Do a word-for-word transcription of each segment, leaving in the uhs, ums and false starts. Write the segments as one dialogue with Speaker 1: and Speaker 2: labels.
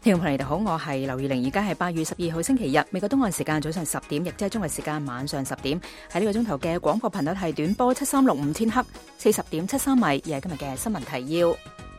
Speaker 1: 聽眾朋友你哋好，我係劉月玲，而家係八月十二號星期日，美國東岸時間早上十點，亦即係中國時間晚上十點。喺呢個鐘頭嘅廣播頻率係短波七三六五千赫，四十點七三米，而係今日嘅新聞提要。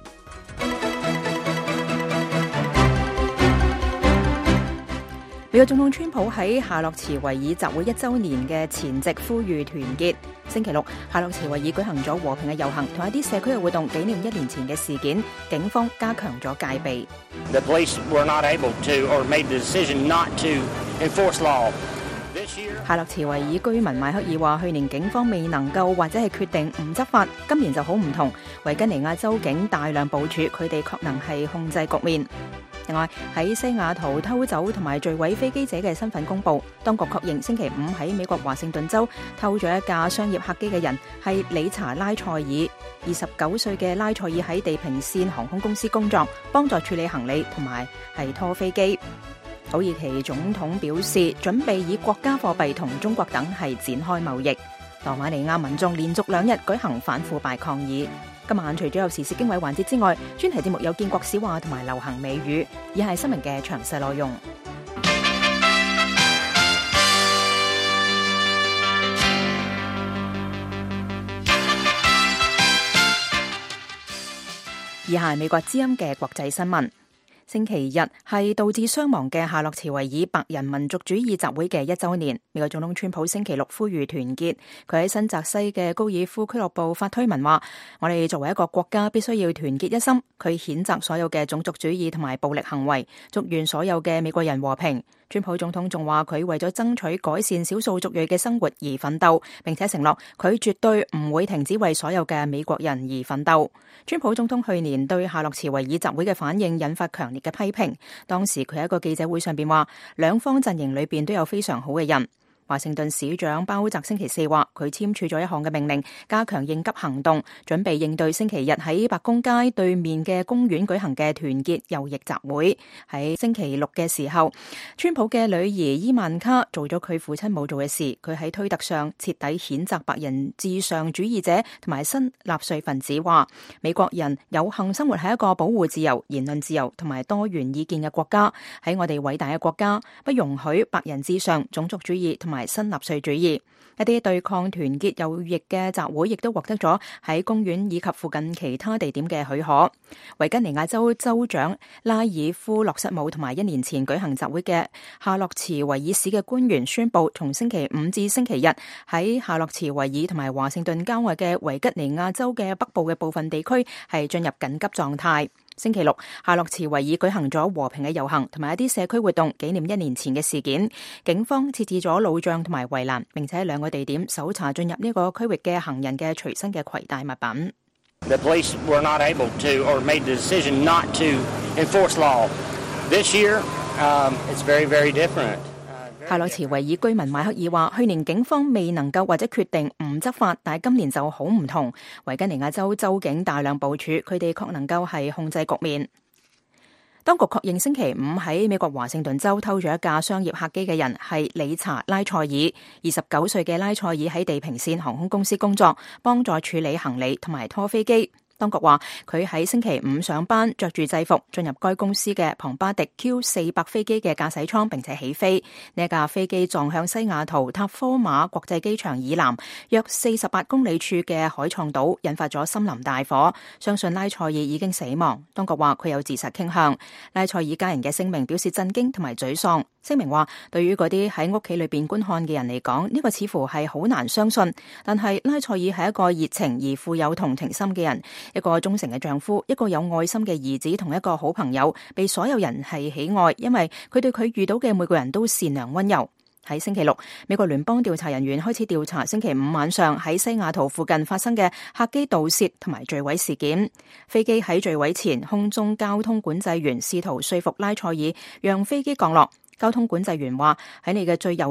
Speaker 1: 美國總統川普喺夏洛茨維爾集會一週年嘅前夕呼籲團結。星期六，夏洛茨維爾舉行咗和平嘅遊行同一啲社區嘅活動，紀念一年前嘅事件。警方加強咗戒備。
Speaker 2: The police were not able to or made the decision not to enforce law.
Speaker 1: 夏洛茨維爾居民邁克爾話：去年警方未能夠或者係決定唔執法，今年就好唔同。維吉尼亞州警大量部署，佢哋確能係控制局面。另外，喺西雅圖偷走同埋墜毀飛機者嘅身份公佈，當局確認星期五喺美國華盛頓州偷咗一架商業客機嘅人係理查拉塞爾。二十九歲嘅拉塞爾喺地平線航空公司工作，幫助處理行李同埋係拖飛機。土耳其總統表示，準備以國家貨幣同中國等係展開貿易。羅馬尼亞民眾連續兩日舉行反腐敗抗議。今晚除咗有時事經緯環節之外，專題節目有建國史話同埋流行美語，以下係新聞嘅詳細內容。以下係美國之音嘅國際新聞。星期日係導致傷亡嘅夏洛茨維爾白人民族主義集會嘅一週年。美國總統川普星期六呼籲團結，佢喺新澤西嘅高爾夫俱樂部發推文話：我哋作為一個國家必須要團結一心。佢譴責所有嘅種族主義同埋暴力行為，祝願所有嘅美國人和平。川普總統仲話佢為咗爭取改善少數族裔嘅生活而奮鬥，並且承諾佢絕對唔會停止為所有嘅美國人而奮鬥。川普總統去年對夏洛茨維爾集會嘅反應引發強烈嘅批評，當時佢喺一個記者會上邊話，兩方陣營裏邊都有非常好嘅人。華盛頓市長鮑澤星期四話，佢簽署咗一項嘅命令，加強應急行動，準備應對星期日喺白宮街對面嘅公園舉行嘅團結右翼集會。喺星期六嘅時候，川普嘅女兒伊萬卡做咗佢父親冇做嘅事，佢喺推特上徹底譴責白人至上主義者同埋新納粹分子，話美國人有幸生活喺一個保護自由、言論自由同埋多元意見嘅國家，喺我哋偉大嘅國家，不容許白人至上、種族主義同埋新納粹主義。一啲對抗團結右翼嘅集會亦都獲得咗喺公園以及附近其他地點嘅許可。維吉尼亞州州長拉爾夫洛瑟姆同埋一年前舉行集會嘅夏洛茨維爾市嘅官員宣布，從星期五至星期日喺夏洛茨維爾同埋華盛頓郊外嘅維吉尼亞州嘅北部嘅部分地區係進入緊急狀態。星期六，夏洛茨維爾舉行咗和平嘅遊行同埋一啲社區活動，紀念一年前嘅事件。警方設置咗路障同埋圍欄，並且喺兩個地點搜查進入呢個區域嘅行人嘅隨身嘅攜帶物品。
Speaker 2: The police were not able to or made the decision not to enforce law. This year, um, it's very, very different.
Speaker 1: 夏洛茨維爾居民邁克爾話：去年警方未能夠或者決定唔執法，但係今年就好唔同。維吉尼亞州州警大量部署，佢哋確能夠係控制局面。當局確認星期五喺美國華盛頓州偷咗一架商業客機嘅人係理查拉塞爾。二十九歲嘅拉塞爾喺地平線航空公司工作，幫助處理行李同埋拖飛機。當局話佢喺星期五上班，着住制服進入該公司嘅龐巴迪 Q 四百飛機嘅駕駛艙，並且起飛。呢架飛機撞向西雅圖塔科馬國際機場以南約四十八公里處嘅海創島，引發咗森林大火。相信拉塞爾已經死亡。當局話佢有自殺傾向。拉塞爾家人嘅聲明表示震驚同埋沮喪。聲明話，對於嗰啲喺屋企裏邊觀看嘅人嚟講，呢個似乎係好難相信。但係拉塞爾係一個熱情而富有同情心嘅人，一個忠誠嘅丈夫，一個有愛心嘅兒子，同一個好朋友，被所有人係喜愛，因為佢對佢遇到嘅每個人都善良溫柔。喺星期六，美國聯邦調查人員開始調查星期五晚上喺西雅圖附近發生嘅客機盜竊同埋墜毀事件。飛機喺墜毀前，空中交通管制員試圖說服拉塞爾讓飛機降落。交通管制員話：喺你嘅最右側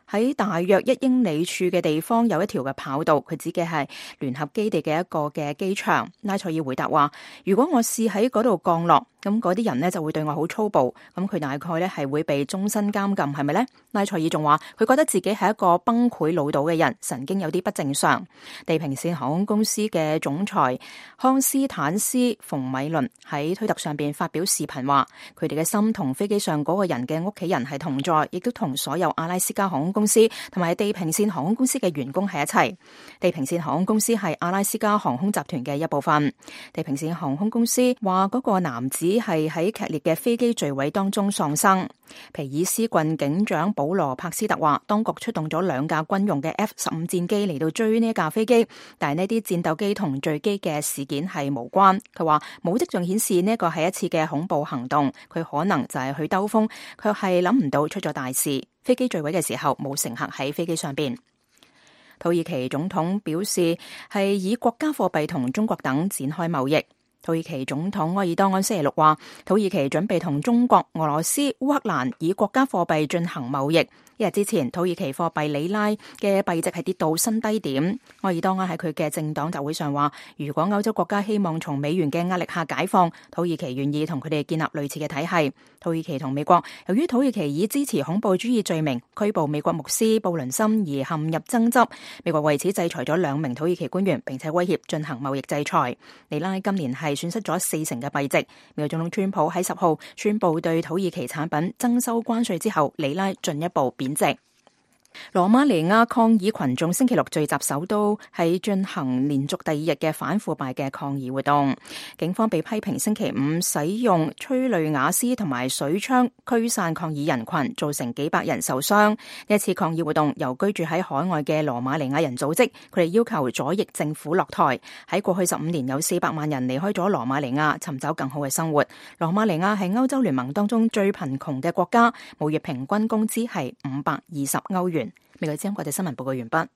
Speaker 1: 喺大約一英里處嘅地方有一條嘅跑道，佢指嘅係聯合基地嘅一個嘅機場。拉塞爾回答話：如果我試喺嗰度降落，咁嗰啲人呢就會對我好粗暴，咁佢大概呢係會被終身監禁，係咪呢？拉塞爾仲話佢覺得自己係一個崩潰潦倒嘅人，神經有啲不正常。地平線航空公司嘅總裁康斯坦斯·馮米倫喺推特上邊發表視頻話，佢哋嘅心同飛機上嗰個人嘅屋企人係同在，亦都同所有阿拉斯加航空公司同埋地平線航空公司嘅員工喺一齊。地平線航空公司係阿拉斯加航空集團嘅一部分。地平線航空公司話嗰個男子係喺劇烈嘅飛機墜毀當中喪生。皮爾斯郡警長保羅帕斯特話，當局出動咗兩架軍用嘅 F 十五戰機嚟到追呢一架飛機，但係呢啲戰鬥機同墜機嘅事件係無關。佢話冇跡象顯示呢個係一次嘅恐怖行動，佢可能就係去兜風，卻係諗唔到出咗大事。飛機墜毀嘅時候冇乘客喺飛機上邊。土耳其總統表示係以國家貨幣同中國等展開貿易。土耳其總統埃爾多安星期六話，土耳其準備同中國、俄羅斯、烏克蘭以國家貨幣進行貿易。一日之前，土耳其貨幣里拉嘅幣值係跌到新低點。埃爾多安喺佢嘅政黨集會上話，如果歐洲國家希望從美元嘅壓力下解放，土耳其願意同佢哋建立類似嘅體系。土耳其同美國由於土耳其以支持恐怖主義罪名拘捕美國牧師布倫森而陷入爭執，美國為此制裁咗兩名土耳其官員，並且威脅進行貿易制裁。里拉今年係損失咗四成嘅幣值。美國總統川普喺十號宣布對土耳其產品徵收關稅之後，里拉進一步貶值。羅馬尼亞抗議群眾星期六聚集首都，係進行連續第二日嘅反腐敗嘅抗議活動。警方被批評星期五使用催淚瓦斯同埋水槍驅散抗議人群，造成幾百人受傷。呢一次抗議活動由居住喺海外嘅羅馬尼亞人組織，佢哋要求左翼政府落台。喺過去十五年，有四百萬人離開咗羅馬尼亞，尋找更好嘅生活。羅馬尼亞係歐洲聯盟當中最貧窮嘅國家，每月平均工資係五百二十歐元。美國之音國際新聞報告完畢。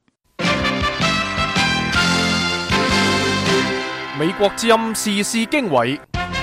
Speaker 3: 美國之音時事經緯，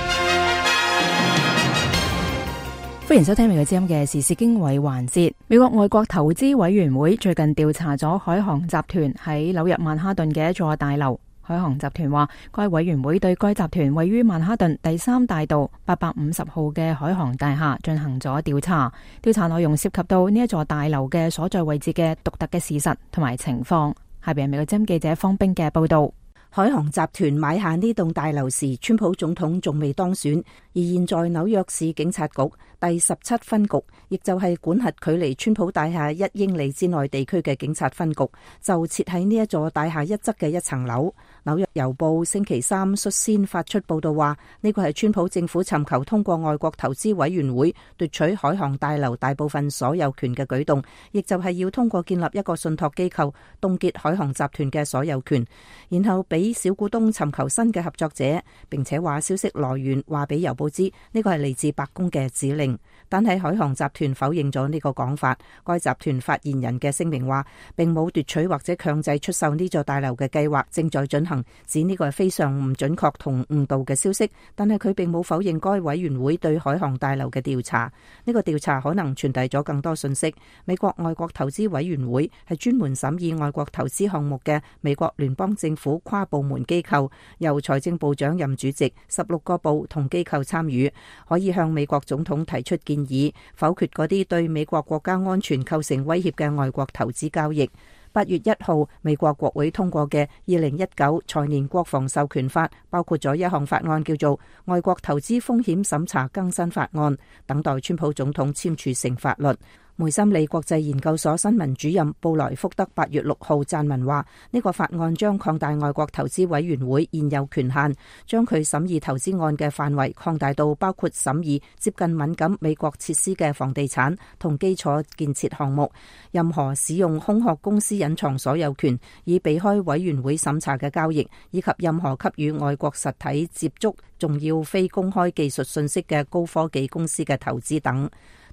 Speaker 1: 歡迎收聽美國之音嘅時事經緯環節。美國外國投資委員會最近調查咗海航集團喺紐約曼哈頓嘅一座大樓。海航集團話，該委員會對該集團位於曼哈頓第三大道八百五十號嘅海航大廈進行咗調查。調查內容涉及到呢一座大樓嘅所在位置嘅獨特嘅事實同埋情況。下邊係美國之音記者方冰嘅報道。
Speaker 4: 海航集團買下呢棟大樓時，川普總統仲未當選，而現在紐約市警察局第十七分局，亦就係管轄距離川普大廈一英里之內地區嘅警察分局，就設喺呢一座大廈一側嘅一層樓。紐約郵報星期三率先發出報道話，呢個係川普政府尋求通過外國投資委員會奪取海航大樓大部分所有權嘅舉動，亦就係要通過建立一個信託機構，凍結海航集團嘅所有權，然後俾小股東尋求新嘅合作者，並且話消息來源話俾郵報知呢個係嚟自白宮嘅指令。但係海航集團否認咗呢個講法。該集團發言人嘅聲明話，並冇奪取或者強制出售呢座大樓嘅計劃正在進行，指呢個係非常唔準確同誤導嘅消息。但係佢並冇否認該委員會對海航大樓嘅調查。呢個調查可能傳遞咗更多信息。美國外國投資委員會係專門審議外國投資項目嘅美國聯邦政府跨部門機構，由財政部長任主席，十六個部同機構參與，可以向美國總統提出建議，否決嗰啲對美國國家安全構成威脅嘅外國投資交易。八月一號，美國國會通過嘅二零一九財年國防授權法，包括咗一項法案叫做《外國投資風險審查更新法案》，等待川普總統簽署成法律。梅森利國際研究所新聞主任布萊福德八月六號撰文話，呢個法案將擴大外國投資委員會現有權限，將佢審議投資案嘅範圍擴大到包括審議接近敏感美國設施嘅房地產同基礎建設項目，任何使用空殼公司隱藏所有權以避開委員會審查嘅交易，以及任何給予外國實體接觸重要非公開技術信息嘅高科技公司嘅投資等。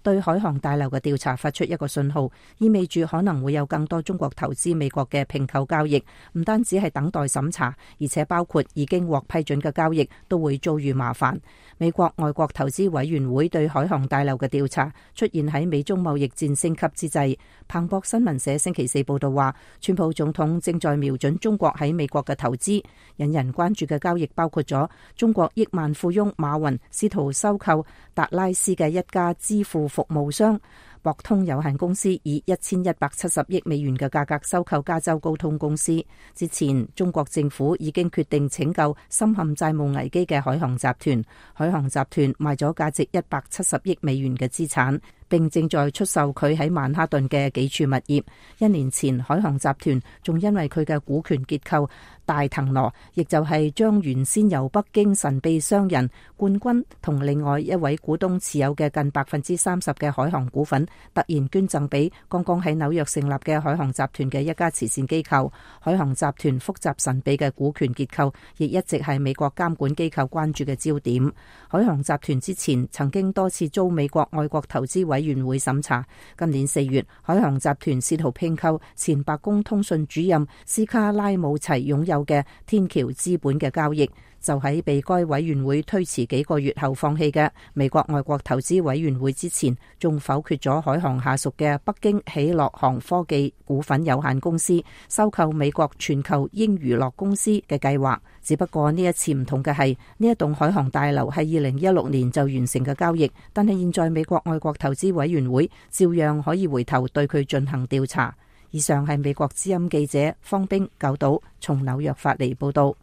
Speaker 4: 對海航大樓嘅調查發出一個信號，意味住可能會有更多中國投資美國嘅併購交易，唔單止係等待審查，而且包括已經獲批准嘅交易都會遭遇麻煩。美國外國投資委員會對海航大樓嘅調查出現喺美中貿易戰升級之際。彭博新聞社星期四報道話，川普總統正在瞄準中國喺美國嘅投資，引人關注嘅交易包括咗中國億萬富翁馬雲試圖收購達拉斯嘅一家支付服務商博通有限公司，以一千一百七十億美元嘅價格收購加州高通公司。之前中國政府已經決定拯救深陷債務危機嘅海航集團，海航集團賣咗價值一百七十億美元嘅資產，並正在出售佢喺曼哈頓嘅幾處物業。一年前，海航集團仲因為佢嘅股權結構大騰挪，亦就係將原先由北京神秘商人冠軍同另外一位股東持有嘅近百分之三十嘅海航股份，突然捐贈俾剛剛喺紐約成立嘅海航集團嘅一家慈善機構。海航集團複雜神秘嘅股權結構亦一直係美國監管機構關注嘅焦點。海航集團之前曾經多次遭美國外國投資委員會審查。今年四月，海航集團試圖併購前白宮通訊主任斯卡拉姆齊擁有嘅天橋資本嘅交易，就喺被該委員會推遲幾個月後放棄嘅。美國外國投資委員會之前仲否決咗海航下屬嘅北京喜樂航科技股份有限公司收購美國全球英娛樂公司嘅計劃。只不過呢一次唔同嘅係，呢一棟海航大樓係二零一六年就完成嘅交易，但係現在美國外國投資委員會照樣可以回頭對佢進行調查。以上係美國之音記者方冰九島從紐約發嚟報道。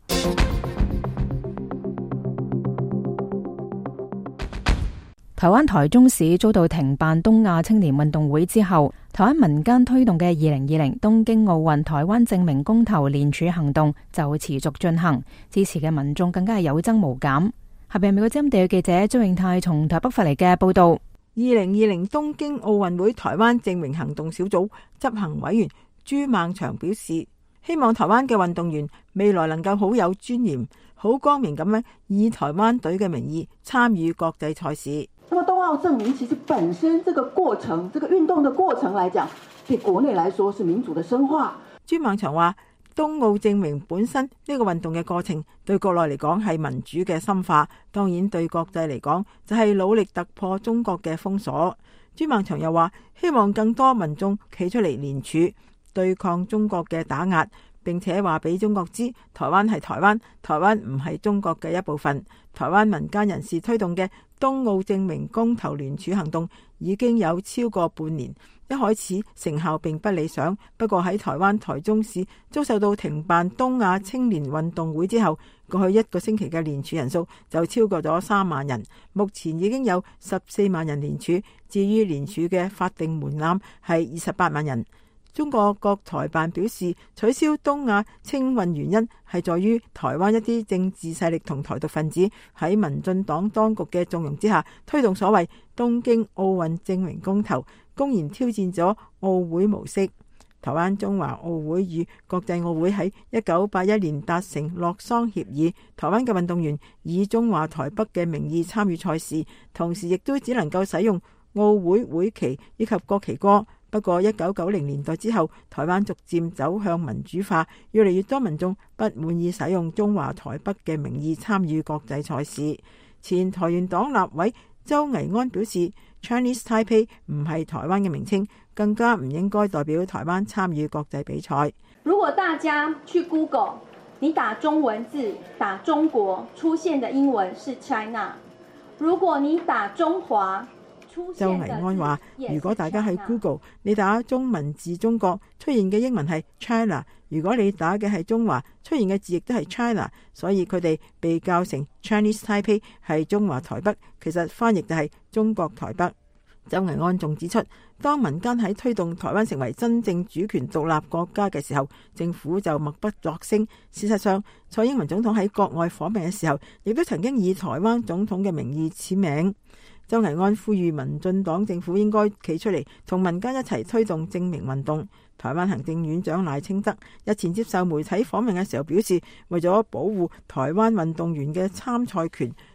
Speaker 1: 台灣台中市遭到停辦東亞青年運動會之後，台灣民間推動嘅二零二零東京奧運台灣證明公投聯署行動就持續進行，支持嘅民眾更加係有增無減。下邊美國之音地記者張永泰從台北發嚟嘅報道。
Speaker 5: 二零二零東京奧運會台灣證明行動小組執行委員朱孟祥表示，希望台灣嘅運動員未來能夠好有尊嚴、好光明咁樣以台灣隊嘅名義參與國際賽事。
Speaker 6: 那麼冬奧證明其實本身這個過程，這個運動的過程來講，對國內來說是民主的深化。
Speaker 5: 朱孟祥話，東奧證明本身呢個運動嘅過程對國內嚟講係民主嘅深化，當然對國際嚟講就係努力突破中國嘅封鎖。朱孟祥又話，希望更多民眾企出嚟聯署對抗中國嘅打壓，並且話俾中國知台灣係台灣，台灣唔係中國嘅一部分。台灣民間人士推動嘅東奧證明公投聯署行動已經有超過半年，一開始成效並不理想，不過喺台灣台中市遭受到停辦東亞青年運動會之後，過去一個星期嘅聯署人數就超過咗三萬人，目前已經有十四萬人聯署，至於聯署嘅法定門檻係二十八萬人。中國國台辦表示，取消東亞青運原因係在於台灣一啲政治勢力同台獨分子喺民進黨當局嘅縱容之下，推動所謂東京奧運證明公投，公然挑戰咗奧會模式。台灣中華奧會與國際奧會喺一九八一年達成洛桑協議，台灣嘅運動員以中華台北嘅名義參與賽事，同時亦都只能夠使用奧會會旗以及國旗歌。不過一九九零年代之後，台灣逐漸走向民主化，越嚟越多民眾不滿意使用中華台北嘅名義參與國際賽事。前台員黨立委周巍安表示， Chinese Taipei 唔係台灣嘅名稱，更加唔應該代表台灣參與國際比賽。
Speaker 7: 如果大家去 Google， 你打中文字打中國，出現的英文是 China， 如果你打中華，
Speaker 5: 周巍安話，如果大家喺 Google 你打中文字中國，出現嘅英文係 China， 如果你打嘅係中華，出現嘅字亦都係 China， 所以佢哋被教成 Chinese Taipei 係中華台北，其實翻譯就係中國台北。周巍安仲指出，當民間喺推動台灣成為真正主權獨立國家嘅時候，政府就默不作聲。事實上，蔡英文總統喺國外訪問嘅時候，亦都曾經以台灣總統嘅名義簽名。周巍安呼籲民進黨政府應該企出嚟，同民間一齊推動證明運動。台灣行政院長賴清德日前接受媒體訪問嘅時候表示，為咗保護台灣運動員嘅參賽權，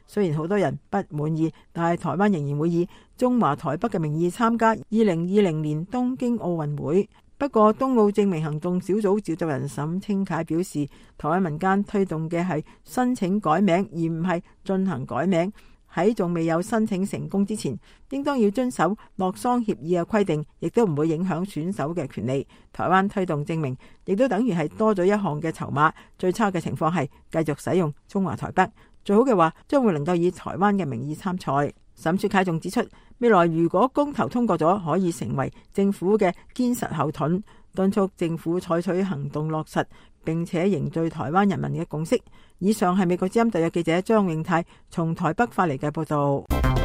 Speaker 5: 雖然好多人不滿意，但係台灣仍然會以中華台北嘅名義參加二零二零年東京奧運會。不過，東奧正名行動小組召集人沈清楷表示，台灣民間推動嘅係申請改名，而唔係進行改名。喺仲未有申請成功之前，應當要遵守洛桑協議嘅規定，亦都唔會影響選手嘅權利。台灣推動正名，亦都等於係多咗一項嘅籌碼。最差嘅情況係繼續使用中華台北，最好嘅話將會能夠以台灣嘅名義參賽。沈清楷仲指出，未來如果公投通過咗，可以成為政府嘅堅實後盾，敦促政府採取行動落實，並且凝聚台灣人民嘅共識。以上係美國之音特約記者張永泰從台北發嚟嘅報道。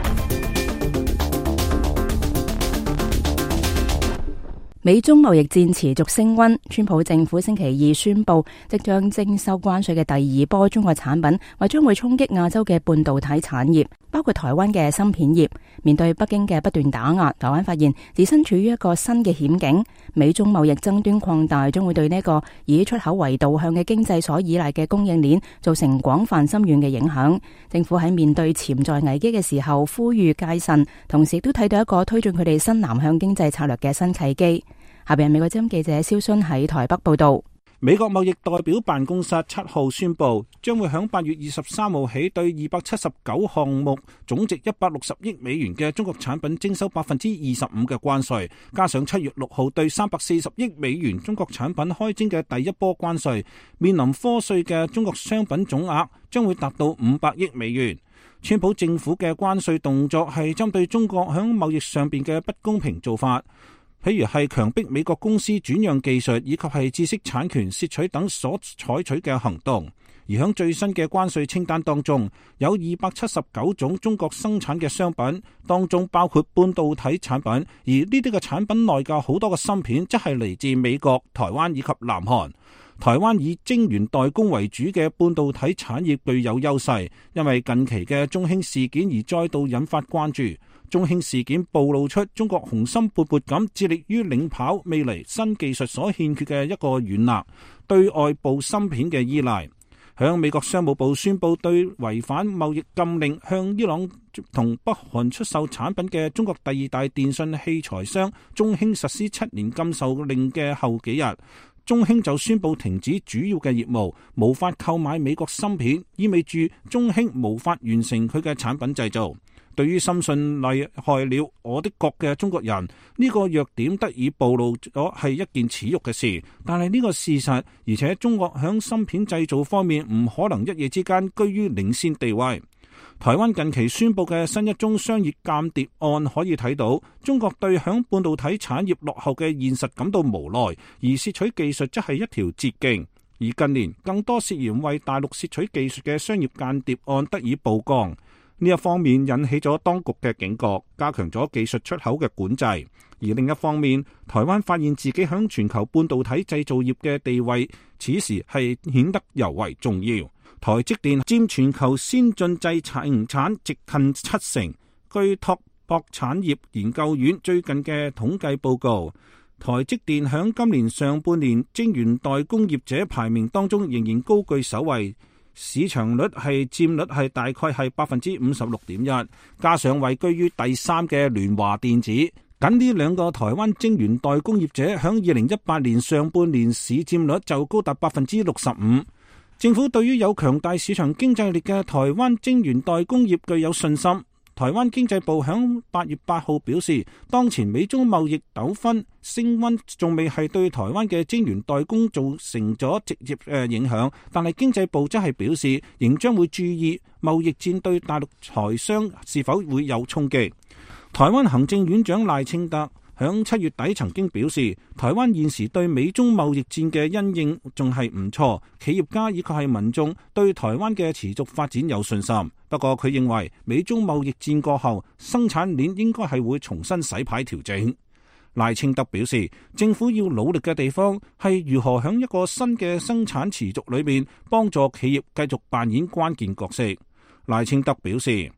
Speaker 1: 美中貿易戰持續升溫，川普政府星期二宣布，即將徵收關稅嘅第二波中國產品，或將會衝擊亞洲嘅半導體產業，包括台灣嘅芯片業。面對北京嘅不斷打壓，台灣發現自身處於一個新嘅險境。美中貿易爭端擴大，將會對呢個以出口為導向嘅經濟所依賴嘅供應鏈造成廣泛深遠嘅影響。政府喺面對潛在危機嘅時候，呼籲戒慎，同時亦都睇到一個推進佢哋新南向經濟策略嘅新契機。下邊係美國之音記者蕭순喺台北報道。
Speaker 8: 美國貿易代表辦公室七號宣布，將會響八月二十三號起對二百七十九項目總值一百六十億美元嘅中國產品徵收百分之二十五嘅關稅，加上七月六號對三百四十億美元中國產品開徵嘅第一波關稅，面臨課稅嘅中國商品總額將會達到五百億美元。川普政府嘅關稅動作係針對中國響貿易上邊嘅不公平做法，譬如係強迫美國公司轉讓技術，以及係知識產權竊取等所採取嘅行動。而喺最新嘅關稅清單當中，有二百七十九種中國生產嘅商品，當中包括半導體產品，而呢啲嘅產品內嘅好多嘅芯片，則係嚟自美國、台灣以及南韓。台灣以晶圓代工為主嘅半導體產業具有優勢，因為近期嘅中興事件而再度引發關注。中興事件暴露出中國雄心勃勃咁致力於領跑未來新技術所欠缺嘅一個軟肋，對外部芯片嘅依賴。響美國商務部宣布對違反貿易禁令向伊朗同北韓出售產品嘅中國第二大電信器材商中興實施七年禁售令嘅後幾日，中興就宣布停止主要嘅業務，無法購買美國芯片，意味住中興無法完成佢嘅產品製造。對於深信厲害了我的國嘅中國人，呢個弱點得以暴露咗係一件恥辱嘅事。但係呢個事實，而且中國響芯片製造方面唔可能一夜之間居於領先地位。台灣近期宣布嘅新一宗商業間諜案可以睇到，中國對響半導體產業落後嘅現實感到無奈，而竊取技術則係一條捷徑。而近年更多涉嫌為大陸竊取技術嘅商業間諜案得以曝光。呢一方面引起咗當局嘅警覺，加強咗技術出口嘅管制；而另一方面，台灣發現自己響全球半導體製造業嘅地位，此時係顯得尤為重要。台積電佔全球先進製程產值近七成。據拓博產業研究院最近嘅統計報告，台積電響今年上半年晶圓代工業者排名當中仍然高居首位。市場率係佔率係大概係百分之五十六點一，加上位居於第三嘅聯華電子，僅呢兩個台灣晶圓代工業者響二零一八年上半年市佔率就高達百分之六十五。政府對於有強大市場經濟力嘅台灣晶圓代工業具有信心。台灣經濟部響八月八號表示，當前美中貿易糾紛升溫，仲未係對台灣嘅晶圓代工造成咗直接嘅影響，但係經濟部則係表示，仍將會注意貿易戰對大陸台商是否會有衝擊。台灣行政院長賴清德響七月底曾經表示，台灣現時對美中貿易戰嘅因應仲係唔錯，企業家以及係民眾對台灣嘅持續發展有信心。不過佢認為美中貿易戰過後，生產鏈應該係會重新洗牌調整。賴清德表示，政府要努力嘅地方係如何響一個新嘅生產持續裏面幫助企業繼續扮演關鍵角色。賴清德表示，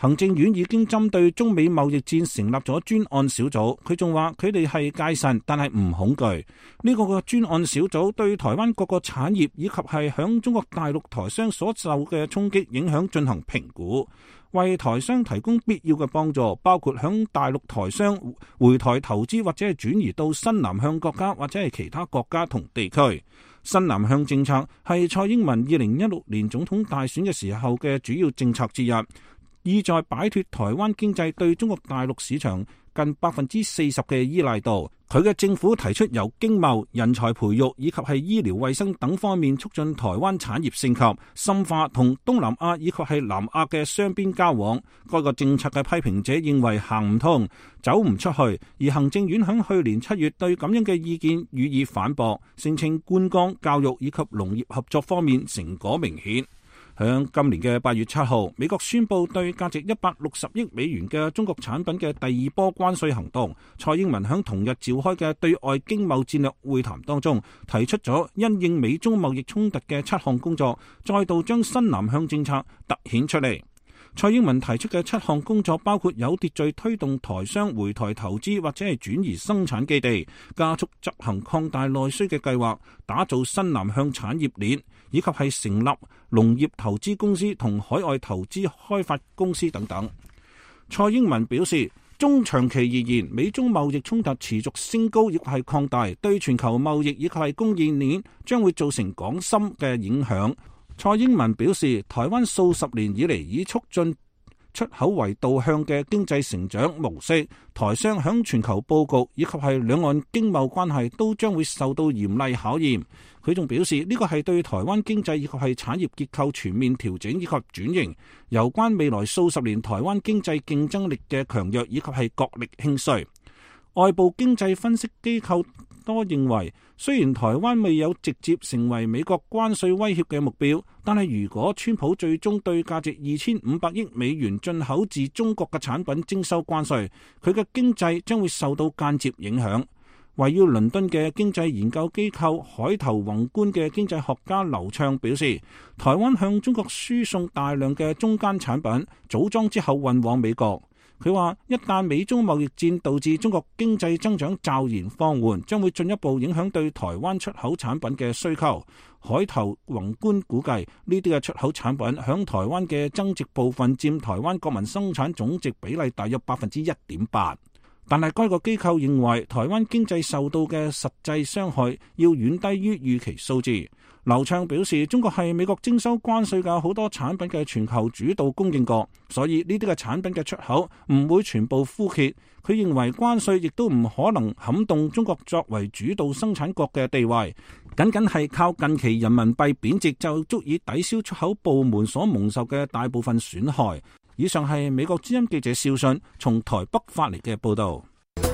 Speaker 8: 行政院已經針對中美貿易戰成立咗專案小組，佢仲話佢哋係戒慎，但係唔恐懼。呢個個專案小組對台灣各個產業以及係響中國大陸台商所受嘅衝擊影響進行評估，為台商提供必要嘅幫助，包括響大陸台商回台投資或者係轉移到新南向國家或者係其他國家同地區。新南向政策係蔡英文二零一六年總統大選嘅時候嘅主要政策之一，意在擺脫台灣經濟對中國大陸市場近百分之四十嘅依賴度。佢嘅政府提出由經貿、人才培育以及係醫療衛生等方面促進台灣產業升級，深化同東南亞以及係南亞嘅雙邊交往。該個政策嘅批評者認為行唔通，走唔出去，而行政院響去年七月對咁樣嘅意見予以反駁，聲稱觀光、教育以及農業合作方面成果明顯。響今年嘅八月七號，美國宣布對價值一百六十億美元嘅中國產品嘅第二波關稅行動。蔡英文響同日召開嘅對外經貿戰略會談當中，提出咗因應美中貿易衝突嘅七項工作，再度將新南向政策凸顯出嚟。蔡英文提出嘅七項工作包括有秩序推動台商回台投資或者係轉移生產基地，加速執行擴大內需嘅計劃，打造新南向產業鏈，以及係成立農業投資公司同海外投資開發公司等等。蔡英文表示，中長期而言，美中貿易衝突持續升高亦係擴大，對全球貿易以及係供應鏈將會造成廣深嘅影響。蔡英文表示，台灣數十年以嚟以促進出口為導向嘅經濟成長模式，台商響全球佈局以及係兩岸經貿關係都將會受到嚴厲考驗。佢仲表示，呢個係對台灣經濟以及係產業結構全面調整以及轉型，有關未來數十年台灣經濟競爭力嘅強弱以及係國力興衰。外部經濟分析機構多認為，雖然台灣未有直接成為美國關稅威脅嘅目標，但係如果川普最終對價值二千五百億美元進口自中國嘅產品徵收關稅，佢嘅經濟將會受到間接影響。圍繞倫敦嘅經濟研究機構海頭宏觀嘅經濟學家劉暢表示，台灣向中國輸送大量嘅中間產品，組裝之後運往美國。佢話，一旦美中貿易戰導致中國經濟增長驟然放緩，將會進一步影響對台灣出口產品嘅需求。海頭宏觀估計，呢啲嘅出口產品響台灣嘅增值部分佔台灣國民生產總值比例大約百分之一點八。但係該個機構認為，台灣經濟受到嘅實際傷害要遠低於預期數字。劉暢表示，中國係美國徵收關稅嘅好多產品嘅全球主導供應國，所以呢啲嘅產品嘅出口唔會全部枯竭。佢認為關稅亦都唔可能撼動中國作為主導生產國嘅地位，僅僅係靠近期人民幣貶值就足以抵消出口部門所蒙受嘅大部分損害。以上係美國之音記者邵信從台北發嚟嘅報道。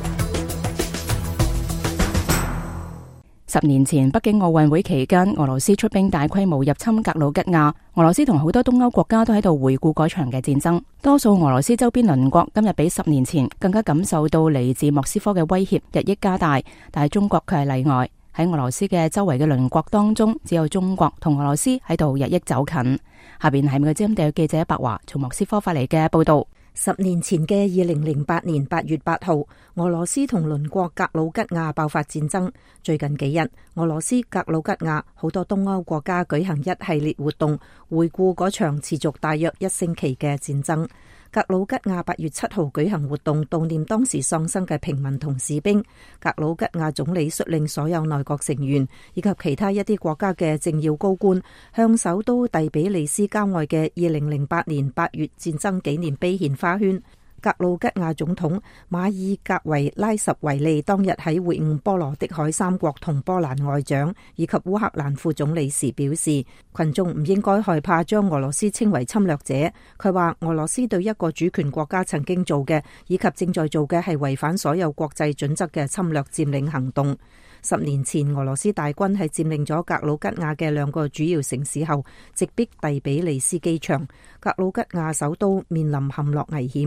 Speaker 1: 十年前北京奧運會期間，俄羅斯出兵大規模入侵格魯吉亞，俄羅斯同好多東歐國家都喺度回顧嗰場嘅戰爭。多數俄羅斯周邊鄰國今日比十年前更加感受到嚟自莫斯科嘅威脅日益加大，但係中國卻係例外。喺俄羅斯嘅周圍嘅鄰國當中，只有中國同俄羅斯喺度日益走近。下邊係美國之音地記者白華從莫斯科發嚟嘅報道。
Speaker 4: 十年前嘅二零零八年八月八號，俄羅斯同鄰國格魯吉亞爆發戰爭。最近幾日，俄羅斯、格魯吉亞好多東歐國家舉行一系列活動，回顧嗰場持續大約一星期嘅戰爭。格魯吉亞八月七號舉行活動，悼念當時喪生嘅平民同士兵。格魯吉亞總理率領所有內閣成員以及其他一啲國家嘅政要高官，向首都第比利斯郊外嘅二零零八年八月戰爭紀念碑獻花圈。格魯吉亞總統馬爾格維拉什維利當日喺會晤波羅的海三國同波蘭外長以及烏克蘭副總理時表示，群眾唔應該害怕將俄羅斯稱為侵略者。佢話俄羅斯對一個主權國家曾經做嘅以及正在做嘅係違反所有國際準則嘅侵略佔領行動。十年前，俄羅斯大軍係佔領咗格魯吉亞嘅兩個主要城市後，直逼第比利斯機場。格魯吉亞首都面臨陷落危險。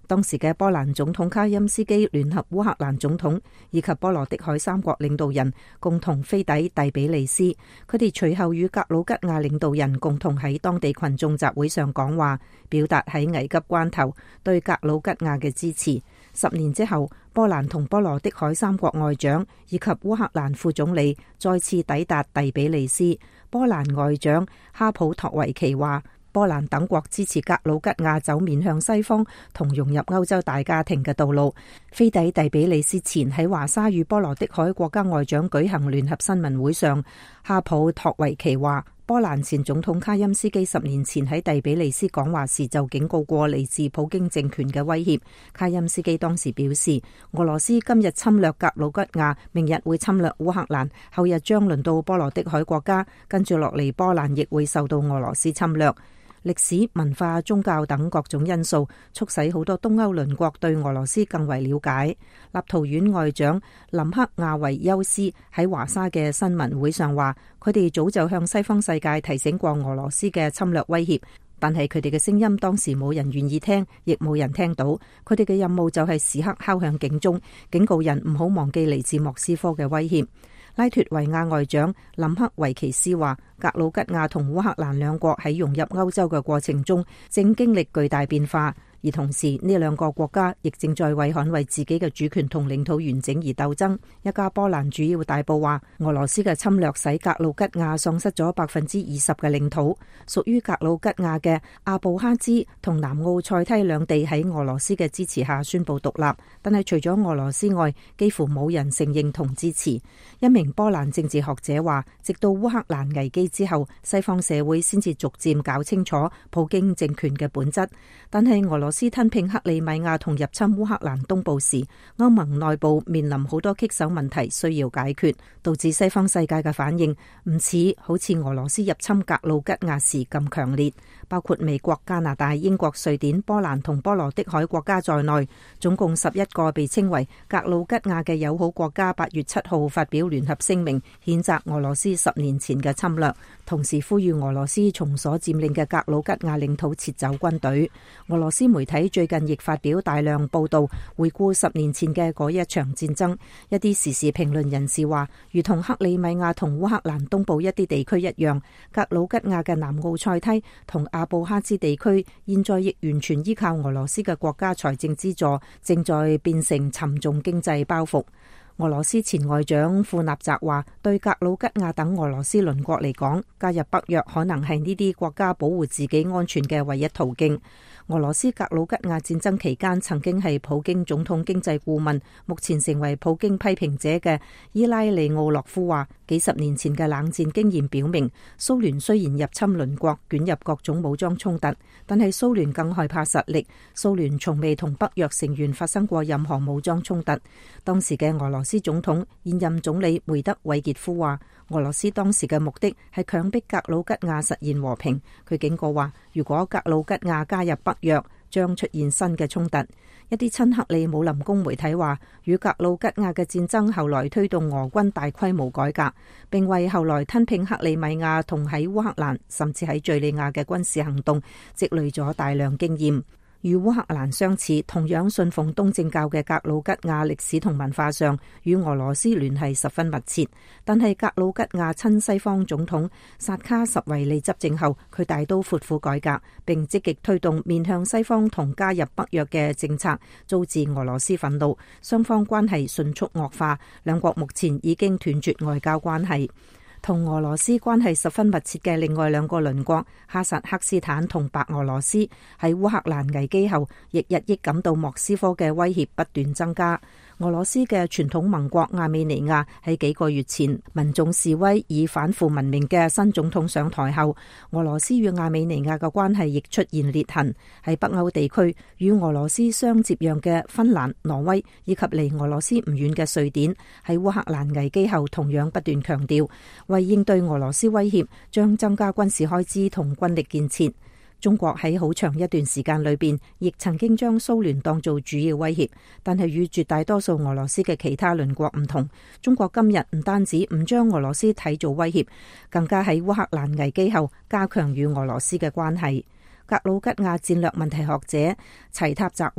Speaker 4: 當時嘅波蘭總統卡欽斯基聯合烏克蘭總統以及波羅的海三國領導人共同飛抵第比利斯，佢哋隨後與格魯吉亞領導人共同喺當地群眾集會上講話，表達喺危急關頭對格魯吉亞嘅支持。十年之後，波蘭同波羅的海三國外長以及烏克蘭副總理再次抵達第比利斯。波蘭外長哈普托維奇話，波蘭等國支持格魯吉亞走面向西方同融入歐洲大家庭嘅道路。飛抵第比利斯前，喺華沙與波羅的海國家外長舉行聯合新聞會上，哈普托維奇話，波蘭前總統卡欽斯基十年前喺第比利斯講話時就警告過嚟自普京政權嘅威脅。卡欽斯基當時表示，俄羅斯今日侵略格魯吉亞，明日會侵略烏克蘭，後日將輪到波羅的海國家，跟住落嚟波蘭亦會受到俄羅斯侵略。歷史、文化、宗教等各種因素促使好多東歐鄰國對俄羅斯更為了解。立陶宛外長林克亞維休斯喺華沙嘅新聞會上話，佢哋早就向西方世界提醒過俄羅斯嘅侵略威脅，但係佢哋嘅聲音當時冇人願意聽，亦冇人聽到。佢哋嘅任務就係時刻敲響警鐘，警告人唔好忘記嚟自莫斯科嘅威脅。拉脱維亞外長林克維奇斯話，格魯吉亞同烏克蘭兩國喺融入歐洲嘅過程中正經歷巨大變化，而同時呢兩個國家亦正在為捍衛自己嘅主權同領土完整而鬥爭。一家波蘭主要大報話，俄羅斯嘅侵略使格魯吉亞喪失咗百分之二十嘅領土。屬於格魯吉亞嘅阿布哈茲同南奧塞梯兩地喺俄羅斯嘅支持下宣布獨立，但係除咗俄羅斯外，幾乎冇人承認同支持。一名波蘭政治學者話，直到烏克蘭危機之後，西方社會先至逐漸搞清楚普京政權嘅本質。但係俄羅斯吞併克里米亞同入侵烏克蘭東部時，歐盟內部面臨好多棘手問題需要解決，導致西方世界嘅反應唔似好似俄羅斯入侵格魯吉亞時咁強烈。包括美國、加拿大、英國、瑞典、波蘭同波羅的海國家在內，總共十一個被稱為格魯吉亞嘅友好國家，八月七號發表聯合聲明，譴責俄羅斯十年前嘅侵略，同時呼籲俄羅斯從所佔領嘅格魯吉亞領土撤走軍隊。俄羅斯媒體最近亦發表大量報道，回顧十年前嘅嗰一場戰爭。一啲時事評論人士話，如同克里米亞同烏克蘭東部一啲地區一樣，格魯吉亞嘅南奧塞梯同阿布哈茲地區現在亦完全依靠俄羅斯嘅國家財政資助，正在變成沉重經濟包袱。俄羅斯前外長庫納澤話，對格魯吉亞等俄羅斯鄰國嚟講，加入北約可能係呢啲國家保護自己安全嘅唯一途徑。俄羅斯格魯吉亞戰爭期間曾經係普京總統經濟顧問，目前成為普京批評者嘅伊拉利奧洛夫話，幾十年前嘅冷戰經驗表明，蘇聯雖然入侵鄰國，捲入各種武裝衝突，但係蘇聯更害怕實力。蘇聯從未同北約成員發生過任何武裝衝突。當時嘅俄羅斯總統現任總理梅德韋傑夫話，俄羅斯當時嘅目的係強迫格魯吉亞實現和平。佢警告話，如果格魯吉亞加入北約，將出現新嘅衝突。一啲親克里姆林宮媒體話，與格魯吉亞嘅戰爭後來推動俄軍大規模改革，並為後來吞併克里米亞同喺烏克蘭甚至喺敘利亞嘅軍事行動積累咗大量經驗。與烏克蘭相似，同樣信奉東正教嘅格魯吉亞歷史同文化上與俄羅斯聯繫十分密切，但係格魯吉亞親西方總統薩卡什維利執政後，佢大刀闊斧改革，並積極推動面向西方同加入北約嘅政策，遭致俄羅斯憤怒，雙方關係迅速惡化，兩國目前已經斷絕外交關係。同俄羅斯關係十分密切嘅另外兩個鄰國哈薩克斯坦同白俄羅斯，喺烏克蘭危機後，亦日益感到莫斯科嘅威脅不斷增加。俄羅斯嘅傳統盟國亞美尼亞喺幾個月前民眾示威以反腐聞名嘅新總統上台後，俄羅斯與亞美尼亞嘅關係亦出現裂痕。喺北歐地區，與俄羅斯相接壤嘅芬蘭、挪威以及離俄羅斯唔遠嘅瑞典，喺烏克蘭危機後同樣不斷強調，為應對俄羅斯威脅，將增加軍事開支同軍力建設。中國喺好長一段時間裏邊，亦曾經將蘇聯當做主要威脅，但係與絕大多數俄羅斯嘅其他鄰國唔同，中國今日唔單止唔將俄羅斯睇做威脅，更加喺烏克蘭危機後加強與俄羅斯嘅關係。格魯吉亞戰略問題學者齊塔澤話，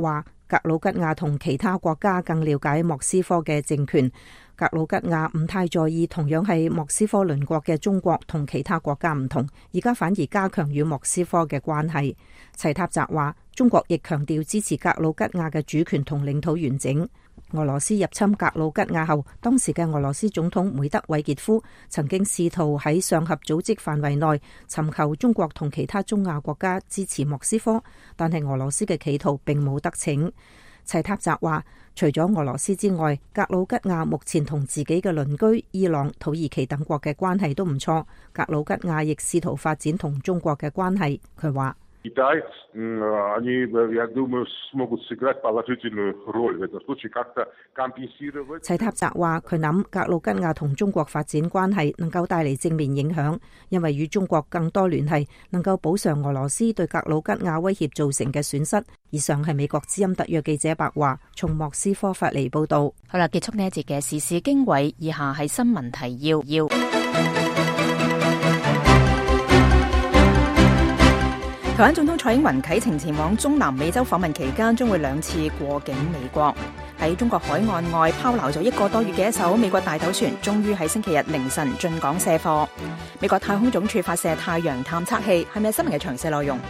Speaker 4: 格魯吉亞同其他國家更了解莫斯科嘅政權。格魯吉亞唔太在意同樣係莫斯科鄰國嘅中國同其他國家唔同，而家反而加強與莫斯科嘅關係。齊塔澤話，中國亦強調支持格魯吉亞嘅主權同領土完整。俄羅斯入侵格魯吉亞後，當時嘅俄羅斯總統梅德韋傑夫曾經試圖喺上合組織範圍內尋求中國同其他中亞國家支持莫斯科，但係俄羅斯嘅企圖並冇得逞。齊塔澤話，除咗俄羅斯之外，格魯吉亞目前同自己嘅鄰居伊朗、土耳其等國嘅關係都唔錯。格魯吉亞亦試圖發展同中國嘅關係。佢話，齊塔澤話，佢諗格魯吉亞同中國發展關係能夠帶嚟正面影響，因為與中國更多聯繫，能夠補償俄羅斯對格魯吉亞威脅造成嘅損失。以上係美國之音特約記者白華從莫斯科發嚟報道。
Speaker 1: 好啦，結束呢一節嘅時事經緯，以下係新聞提要。要台灣總統蔡英文啟程前往中南美洲訪問期間，將會兩次過境美國。喺中國海岸外拋錨咗一個多月嘅一艘美國大豆船，終於喺星期日凌晨進港卸貨。美國太空總署發射太陽探測器，係咪新聞嘅詳細內容？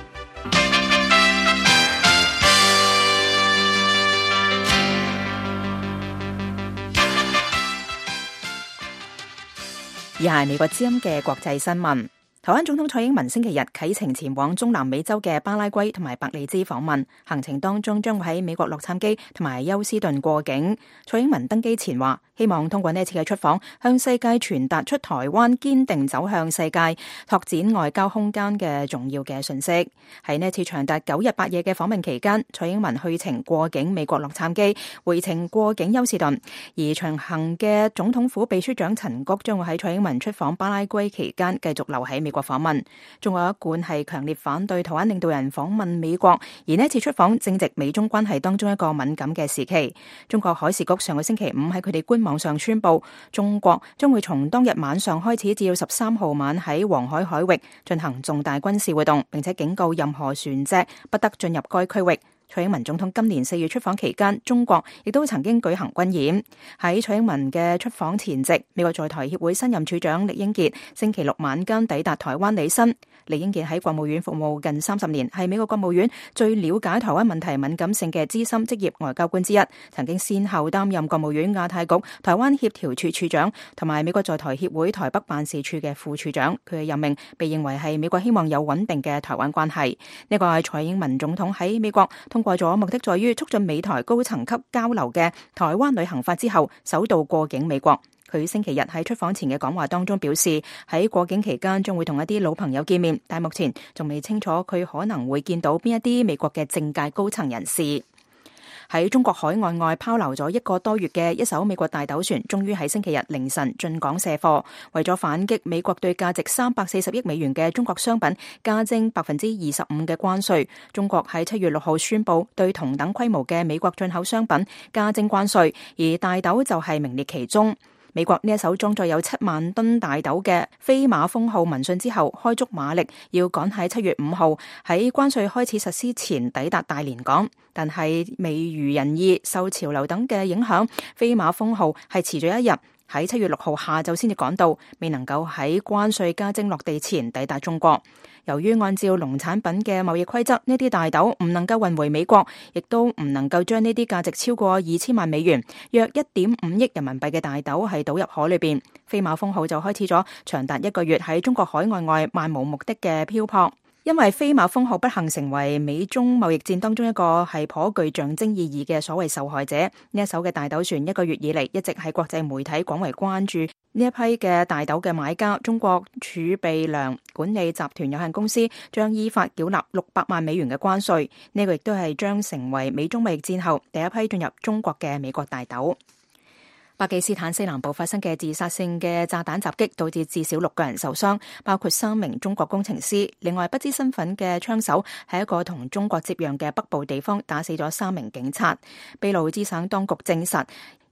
Speaker 1: 以下係美國之音嘅國際新聞。台灣總統蔡英文星期日啟程前往中南美洲嘅巴拉圭同埋伯利茲訪問，行程當中將會喺美國洛杉磯同埋休斯頓過境。蔡英文登機前話，希望通過呢次嘅出訪，向世界傳達出台灣堅定走向世界、拓展外交空間嘅重要嘅訊息。喺呢次長達九日八夜嘅訪問期間，蔡英文去程過境美國洛杉磯，回程過境休斯頓。而長行嘅總統府秘書長陳菊將會喺蔡英文出訪巴拉圭期間繼續留喺美國訪問。中國一貫係強烈反對台灣領導人訪問美國，而呢次出訪正值美中關係當中一個敏感嘅時期。中國海事局上個星期五喺佢哋官網上宣布，中國將會從當日晚上開始至到十三號晚喺黃海海域進行重大軍事活動，並且警告任何船隻不得進入該區域。蔡英文總統今年四月出訪期間，中國亦都曾經舉行軍演。喺蔡英文嘅出訪前夕，美國在台協會新任處長酈英傑星期六晚間抵達台灣履新。酈英傑喺國務院服務近三十年，係美國國務院最了解台灣問題敏感性嘅資深職業外交官之一，曾經先後擔任國務院亞太局台灣協調處處長同埋美國在台協會台北辦事處嘅副處長。佢嘅任命被認為係美國希望有穩定嘅台灣關係。呢個係蔡英文總統喺美國通過咗目的在於促進美台高層級交流嘅台灣旅行法之後，首度過境美國。佢星期日喺出訪前嘅講話當中表示，喺過境期間將會同一啲老朋友見面，但目前仲未清楚佢可能會見到邊一啲美國嘅政界高層人士。喺中國海岸外拋錨咗一個多月嘅一艘美國大豆船，終於喺星期日凌晨進港卸貨。為咗反擊美國對價值三百四十億美元嘅中國商品加徵百分之二十五嘅關稅，中國喺七月六號宣布對同等規模嘅美國進口商品加徵關稅，而大豆就係名列其中。美國呢一艘裝載有七萬噸大豆嘅飛馬峰號民信之後，開足馬力要趕喺七月五號喺關稅開始實施前抵達大連港，但係未如人意，受潮流等嘅影響，飛馬峰號係遲咗一日，喺七月六號下晝先至趕到，未能夠喺關稅加徵落地前抵達中國。由於按照農產品嘅貿易規則，呢啲大豆唔能夠運回美國，亦都唔能夠將呢啲價值超過二千萬美元、約一點五億人民幣嘅大豆係倒入海裏邊。飛馬峰號就開始咗長達一個月喺中國海岸外漫無目的嘅漂泊。因為飛馬峰號不幸成為美中貿易戰當中一個係頗具象徵意義嘅所謂受害者，呢一艘嘅大豆船一個月以嚟一直係國際媒體廣為關注。呢一批嘅大豆嘅買家中國儲備糧管理集團有限公司將依法繳納六百萬美元嘅關稅，呢個亦都係將成為美中貿易戰後第一批進入中國嘅美國大豆。巴基斯坦西南部發生嘅自殺性嘅炸彈襲擊，導致至少六個人受傷，包括三名中國工程師。另外，不知身份嘅槍手喺一個同中國接壤嘅北部地方打死咗三名警察。俾路支省當局證實，一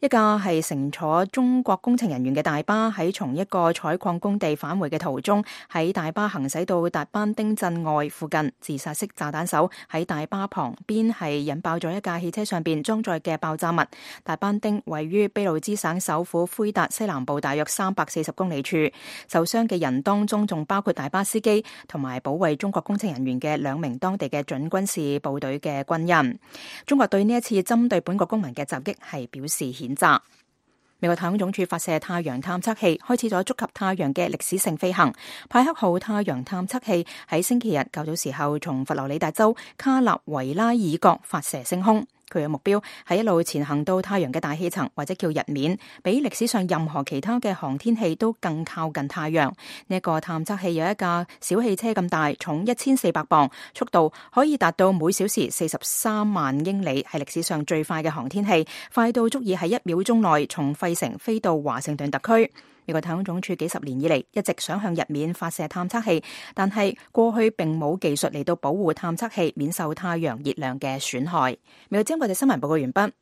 Speaker 1: 一架係乘坐中國工程人員嘅大巴喺從一個採礦工地返回嘅途中，喺大巴行駛到達班丁鎮外附近，自殺式炸彈手喺大巴旁邊係引爆咗一架汽車上邊裝載嘅爆炸物。大班丁位於俾路支省首府魁達西南部大約三百四十公里處，受傷嘅人當中仲包括大巴司機同埋保衛中國工程人員嘅兩名當地嘅準軍事部隊嘅軍人。中國對呢一次針對本國公民嘅襲擊係表示譴責。美國太空總署發射太陽探測器開始咗觸及太陽嘅歷史性飛行。派克號太陽探測器喺星期日較早時候從佛羅里達州卡納維拉爾角發射升空。佢嘅目標係一路前行到太陽嘅大氣層，或者叫日面，比歷史上任何其他嘅航天器都更靠近太陽。呢一個探測器有一架小汽車咁大，重一千四百磅，速度可以達到每小時四十三萬英里，係歷史上最快嘅航天器，快到足以喺一秒鐘內從費城飛到華盛頓特區。美國太空總署幾十年以嚟一直想向日面發射探測器，但係過去並冇技術嚟到保護探測器免受太陽熱量嘅損害。美國之音國際新聞報告完畢。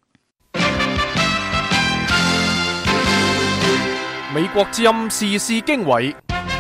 Speaker 3: 美國之音時事經緯，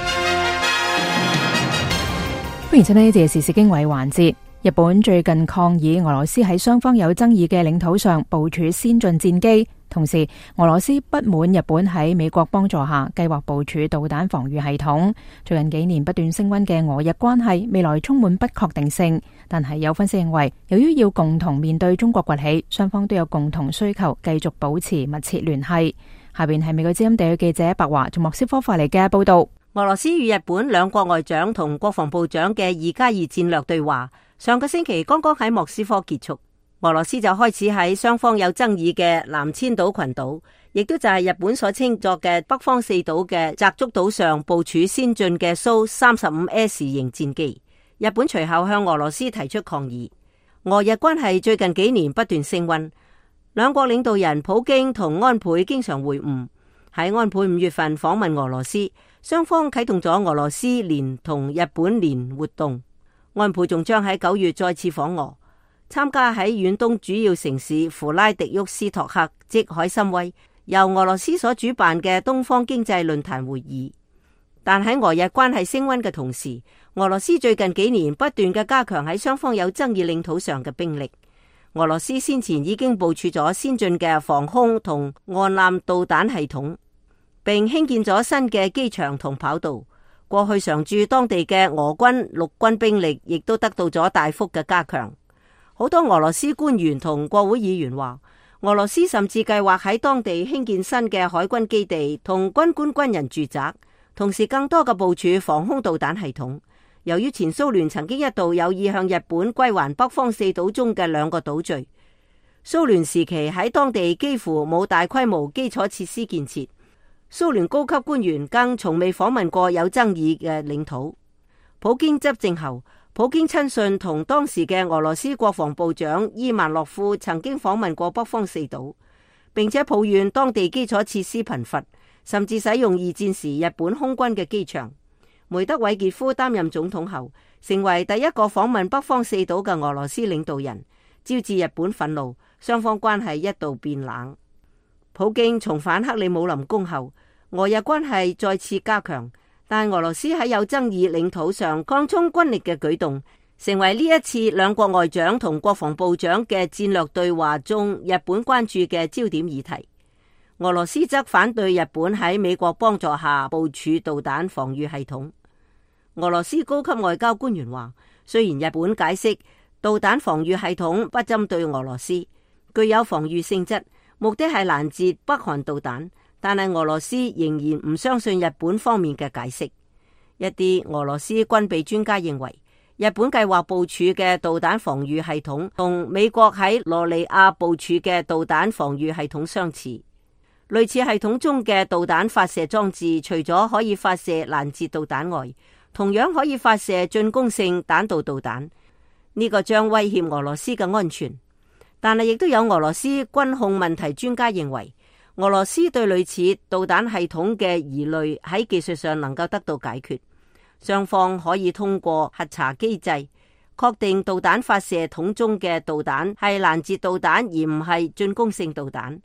Speaker 1: 歡迎收聽呢節時事經緯環節。日本最近抗議俄羅斯喺雙方有爭議嘅領土上部署先進戰機，同時俄羅斯不滿日本喺美國幫助下計劃部署導彈防禦系統。最近幾年不斷升溫嘅俄日關係未來充滿不確定性，但係有分析認為，由於要共同面對中國崛起，雙方都有共同需求繼續保持密切聯繫。下邊係美國之音地區記者白華從莫斯科發嚟嘅報道。
Speaker 9: 俄羅斯與日本兩國外長同國防部長嘅二加二戰略對話上個星期剛剛喺莫斯科結束，俄羅斯就開始喺雙方有爭議嘅南千島群島，亦都就係日本所稱作嘅北方四島嘅澤竹島上部署先進嘅蘇三十五 S 型戰機。日本隨後向俄羅斯提出抗議。俄日關係最近幾年不斷升溫，兩國領導人普京同安倍經常會晤。喺安倍五月份訪問俄羅斯，雙方啟動咗俄羅斯年同日本年活動。安倍仲將喺九月再次訪俄，參加喺遠東主要城市弗拉迪沃斯托克即海參崴由俄羅斯所主辦嘅東方經濟論壇會議。但喺俄日關係升溫嘅同時，俄羅斯最近幾年不斷嘅加強喺雙方有爭議領土上嘅兵力。俄羅斯先前已經部署咗先進嘅防空同岸艦導彈系統，並興建咗新嘅機場同跑道。過去常駐當地嘅俄軍陸軍兵力亦都得到咗大幅嘅加強。好多俄羅斯官員同國會議員話，俄羅斯甚至計劃喺當地興建新嘅海軍基地同軍官軍人住宅，同時更多嘅部署防空導彈系統。由於前蘇聯曾經一度有意向日本歸還北方四島中嘅兩個島嶼，蘇聯時期喺當地幾乎冇大規模基礎設施建設。蘇聯高級官員更從未訪問過有爭議嘅領土。普京執政後，普京親信同當時嘅俄羅斯國防部長伊萬諾夫曾經訪問過北方四島，並且抱怨當地基礎設施貧乏，甚至使用二戰時日本空軍嘅機場。梅德韋傑夫擔任總統後，成為第一個訪問北方四島嘅俄羅斯領導人，招致日本憤怒，雙方關係一度變冷。普京重返克里姆林宮後，俄日關係再次加強，但俄羅斯喺有爭議領土上擴充軍力嘅舉動，成為呢一次兩國外長同國防部長嘅戰略對話中日本關注嘅焦點議題。俄羅斯則反對日本喺美國幫助下部署導彈防禦系統。俄羅斯高級外交官員話，雖然日本解釋導彈防禦系統不針對俄羅斯，具有防禦性質，目的係攔截北韓導彈，但係俄羅斯仍然唔相信日本方面嘅解釋。一啲俄羅斯軍備專家認為，日本計劃部署嘅導彈防禦系統同美國喺羅尼亞部署嘅導彈防禦系統相似。類似系統中嘅導彈發射裝置，除咗可以發射攔截導彈外，同樣可以發射進攻性彈道導彈。呢個將威脅俄羅斯嘅安全。但係亦都有俄羅斯軍控問題專家認為，俄羅斯對類似導彈系統嘅疑慮喺技術上能夠得到解決。雙方可以通過核查機制，確定導彈發射筒中嘅導彈係攔截導彈而唔係進攻性導彈。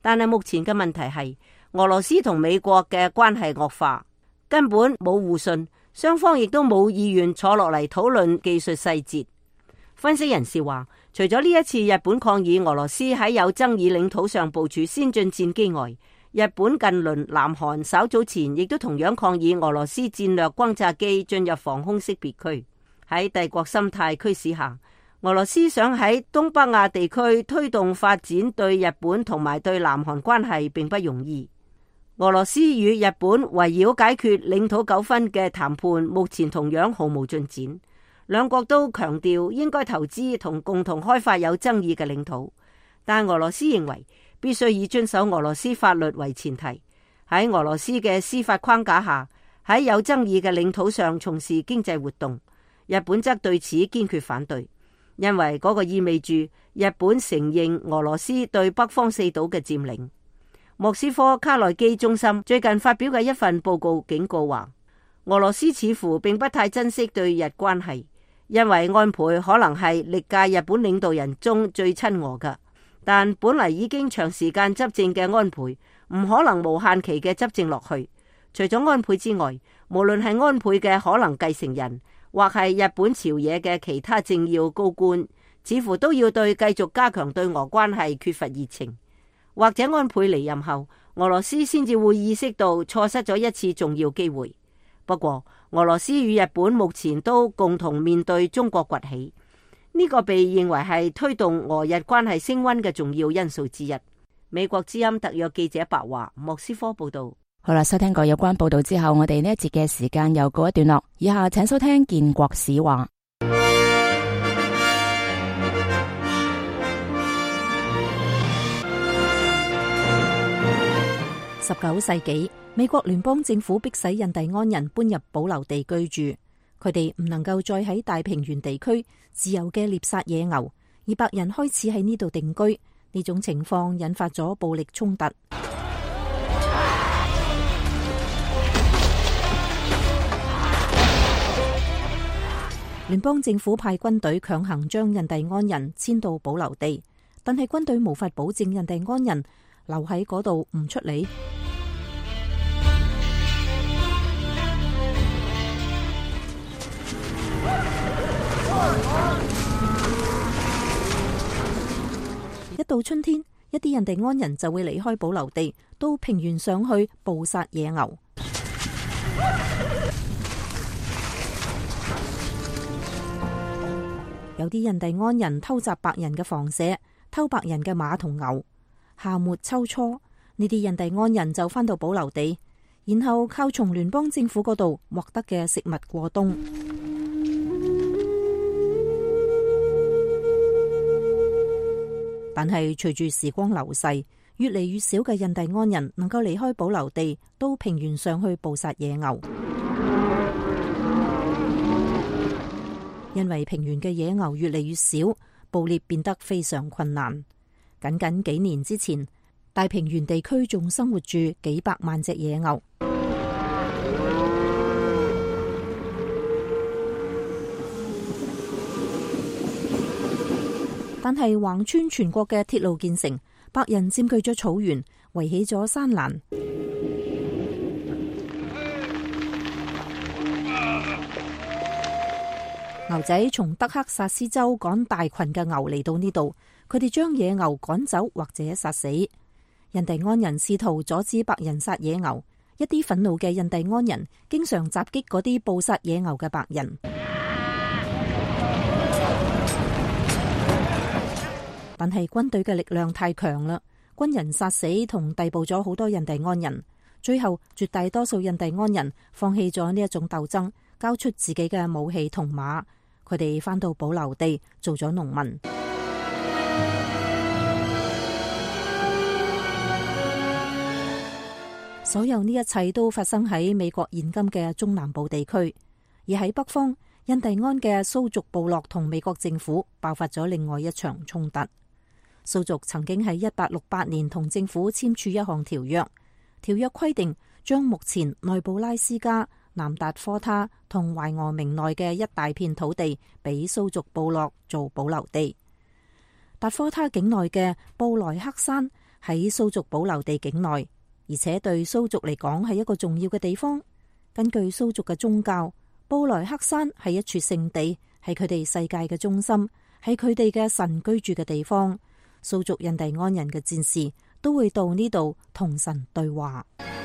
Speaker 9: 但係目前嘅問題係俄羅斯同美國嘅關係惡化，根本冇互信，雙方亦都冇意願坐落嚟討論技術細節。分析人士話，除咗呢一次日本抗議俄羅斯喺有爭議領土上部署先進戰機外，日本近鄰南韓稍早前亦都同樣抗議俄羅斯戰略轟炸機進入防空識別區。喺帝國心態驅使下，俄羅斯想喺東北亞地區推動發展，對日本同埋對南韓關係並不容易。俄羅斯與日本圍繞解決領土糾紛嘅談判目前同樣毫無進展。兩國都強調應該投資同共同開發有爭議嘅領土，但俄羅斯認為必須以遵守俄羅斯法律為前提，喺俄羅斯嘅司法框架下，喺有爭議嘅領土上從事經濟活動。日本則對此堅決反對，因為嗰個意味住日本承認俄羅斯對北方四島嘅佔領。莫斯科卡內基中心最近發表嘅一份報告警告話，俄羅斯似乎並不太珍惜對日關係，因為安倍可能係歷屆日本領導人中最親俄嘅，但本嚟已經長時間執政嘅安倍唔可能無限期嘅執政落去。除咗安倍之外，無論係安倍嘅可能繼承人，或係日本朝野嘅其他政要高官，似乎都要對繼續加強對俄關係缺乏熱情。或者安倍離任後，俄羅斯先至會意識到錯失咗一次重要機會。不過，俄羅斯與日本目前都共同面對中國崛起，呢個被認為係推動俄日關係升溫嘅重要因素之一。美國之音特約記者白華，莫斯科報道。
Speaker 1: 好啦，收聽過有關報道之後，我哋呢一節嘅時間又告一段落。以下請收聽建國史話。
Speaker 4: 十九世紀，美國聯邦政府迫使印第安人搬入保留地居住，佢哋唔能夠再喺大平原地區自由嘅獵殺野牛，而白人開始喺呢度定居。呢種情況引發咗暴力衝突。聯邦政府派軍隊強行將印第安人遷到保留地，但係軍隊無法保證印第安人留喺嗰度唔出嚟。一到春天，一啲印第安人就會離開保留地，到平原上去捕殺野牛。有啲印第安人偷襲白人嘅房舍，偷白人嘅馬同牛。夏末秋初，呢啲印第安人就返到保留地，然後靠從聯邦政府嗰度獲得嘅食物過冬。但係隨住時光流逝，越嚟越少嘅印第安人能夠離開保留地，到平原上去捕殺野牛。因為平原嘅野牛越嚟越少，捕獵變得非常困難。僅僅幾年之前，大平原地區仲生活住幾百萬隻野牛。但係橫穿全國嘅鐵路建成，白人佔據咗草原，圍起咗山欄。牛仔從德克薩斯州趕大群嘅牛嚟到呢度，佢哋將野牛趕走或者殺死。印第安人試圖阻止白人殺野牛，一啲憤怒嘅印第安人經常襲擊嗰啲捕殺野牛嘅白人。但係軍隊嘅力量太強啦，軍人殺死同逮捕咗好多印第安人，最後絕大多數印第安人放棄咗呢一種鬥爭，交出自己嘅武器同馬，佢哋返到保留地做咗農民。所有呢一切都發生喺美國現今嘅中南部地區，而喺北方，印第安嘅蘇族部落同美國政府爆發咗另外一場衝突。蘇族曾經喺一八六八年同政府簽署一項條約，條約規定將目前內布拉斯加、南達科他同懷俄明內嘅一大片土地俾蘇族部落做保留地。達科他境內嘅布萊克山喺蘇族保留地境內，而且對蘇族嚟講係一個重要嘅地方。根據蘇族嘅宗教，布萊克山係一處聖地，係佢哋世界嘅中心，係佢哋嘅神居住嘅地方。蘇族印第安人嘅戰士都會到呢度同神對話。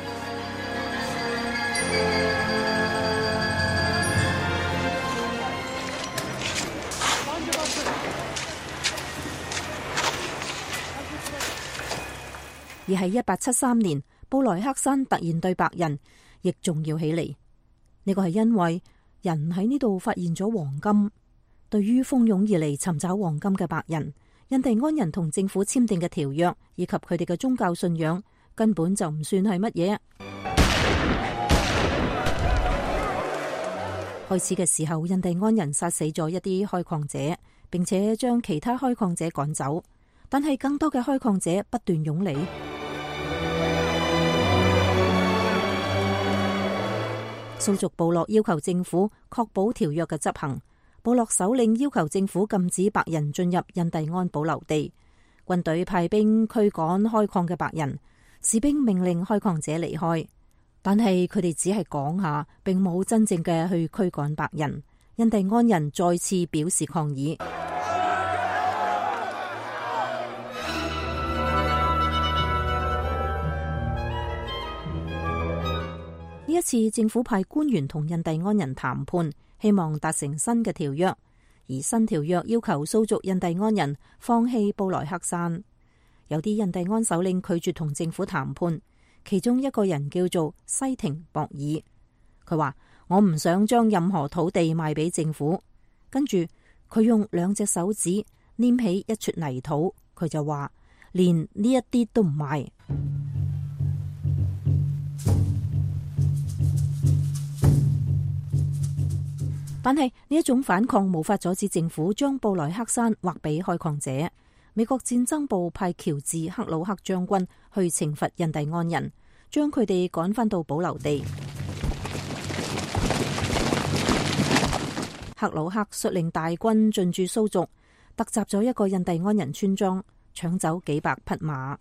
Speaker 4: 而喺一八七三年，布萊克山突然對白人亦重要起嚟。呢個係因為人喺呢度發現咗黃金。對於蜂擁而嚟尋找黃金嘅白人，印第安人同政府簽訂嘅條約以及佢哋嘅宗教信仰根本就唔算係乜嘢。開始嘅時候，印第安人殺死咗一啲開礦者，並且將其他開礦者趕走，但係更多嘅開礦者不斷湧嚟。蘇族部落要求政府確保條約嘅執行，部落首領要求政府禁止白人進入印第安保留地，軍隊派兵驅趕開礦嘅白人，士兵命令開礦者離開，但係佢哋只係講下，並冇真正嘅去驅趕白人。印第安人再次表示抗議。呢一次政府派官員同印第安人談判，希望達成新嘅條約，而新條約要求蘇族印第安人放棄布萊克山。有啲印第安首領拒絕同政府談判，其中一個人叫做西廷博爾，佢話：我唔想將任何土地賣俾政府。跟住佢用兩隻手指拈起一撮泥土，佢就話：連呢一啲都唔賣。但係呢一種反抗無法阻止政府將布萊克山劃俾開礦者。美國戰爭部派喬治克魯克將軍去懲罰印第安人，將佢哋趕返到保留地。克魯克率領大軍進駐蘇族，突襲咗一個印第安人村莊，搶走幾百匹馬。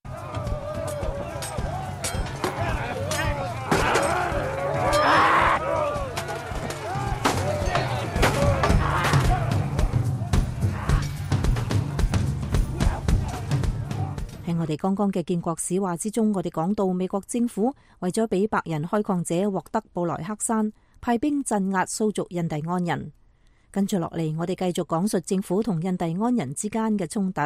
Speaker 4: 喺我哋剛剛嘅建國史話之中，我哋講到美國政府為咗俾白人開礦者獲得布萊克山，派兵鎮壓蘇族印第安人。跟住落嚟，我哋繼續講述政府同印第安人之間嘅衝突。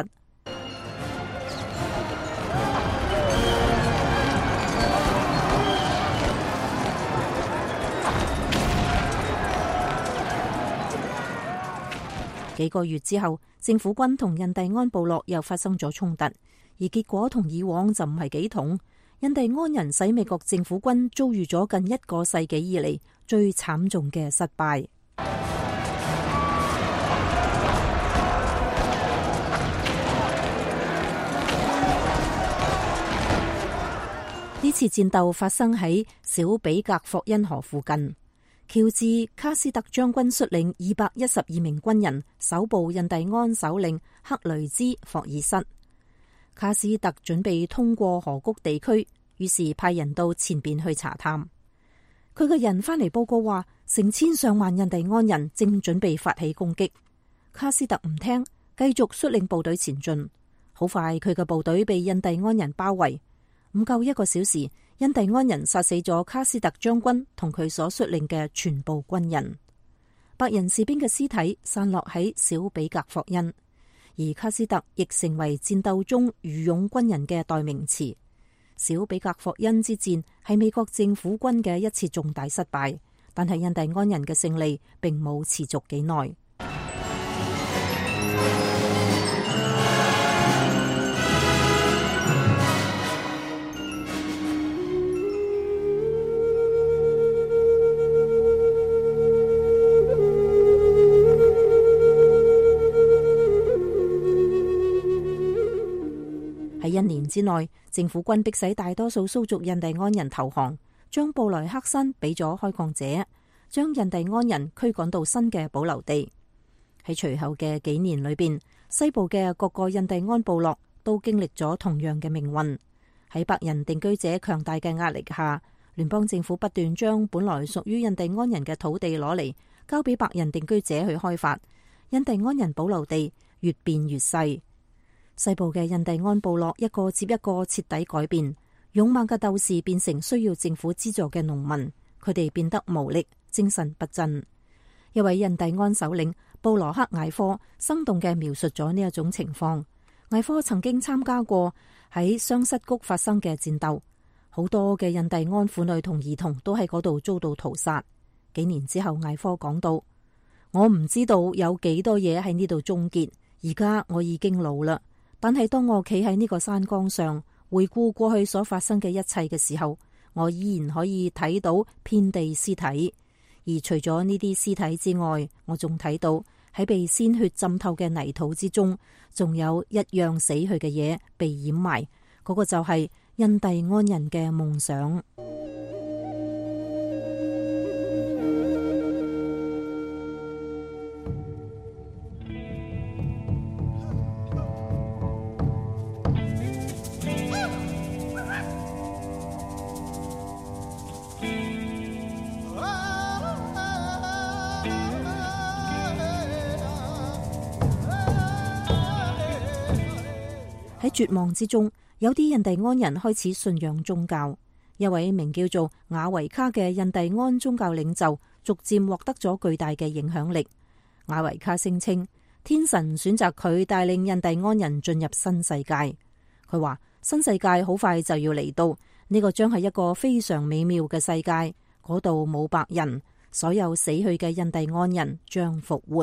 Speaker 4: 幾個月之後，政府軍同印第安部落又發生咗衝突。而結果同以往就唔係幾同，印第安人使美國政府軍遭遇咗近一個世紀以嚟最慘重嘅失敗。呢次戰鬥發生喺小比格霍恩河附近，喬治卡斯特將軍率領二百一十二名軍人搜捕印第安首領克雷茲霍爾瑟。卡斯特準備通過河谷地區，於是派人到前邊去查探。佢嘅人翻嚟報告話，成千上萬印第安人正準備發起攻擊。卡斯特唔聽，繼續率領部隊前進。好快，佢嘅部隊被印第安人包圍。唔夠一個小時，印第安人殺死咗卡斯特將軍同佢所率領嘅全部軍人。白人士兵嘅屍體散落喺小比格霍恩。而卡斯特亦成為戰鬥中愚勇軍人嘅代名詞。小比格霍恩之戰係美國政府軍嘅一次重大失敗，但係印第安人嘅勝利並冇持續幾耐。喺一年之內，政府軍迫使大多數蘇族印第安人投降，將布萊克山俾咗開礦者，將印第安人驅趕到新嘅保留地。喺隨後嘅幾年裏邊，西部嘅各個印第安部落都經歷咗同樣嘅命運。喺白人定居者強大嘅壓力下，聯邦政府不斷將本來屬於印第安人嘅土地攞嚟交俾白人定居者去開發，印第安人保留地越變越細。西部嘅印第安部落一個接一個徹底改變，勇猛嘅鬥士變成需要政府資助嘅農民，佢哋變得無力，精神不振。一位印第安首領布羅克艾科生動嘅描述咗呢一種情況。艾科曾經參加過喺雙膝谷發生嘅戰鬥，好多嘅印第安婦女同兒童都喺嗰度遭到屠殺。幾年之後，艾科講到：我唔知道有幾多嘢喺呢度終結，而家我已經老啦。但係當我企喺呢個山崗上，回顧過去所發生嘅一切嘅時候，我依然可以睇到遍地屍體。而除咗呢啲屍體之外，我仲睇到喺被鮮血浸透嘅泥土之中，仲有一樣死去嘅嘢被掩埋，嗰個就係印第安人嘅夢想。喺絕望之中，有啲印第安人開始信仰宗教。一位名叫做雅維卡嘅印第安宗教領袖逐漸獲得咗巨大嘅影響力。雅維卡聲稱，天神選擇佢帶領印第安人進入新世界。佢話新世界好快就要嚟到，呢個將係一個非常美妙嘅世界，嗰度冇白人，所有死去嘅印第安人將復活。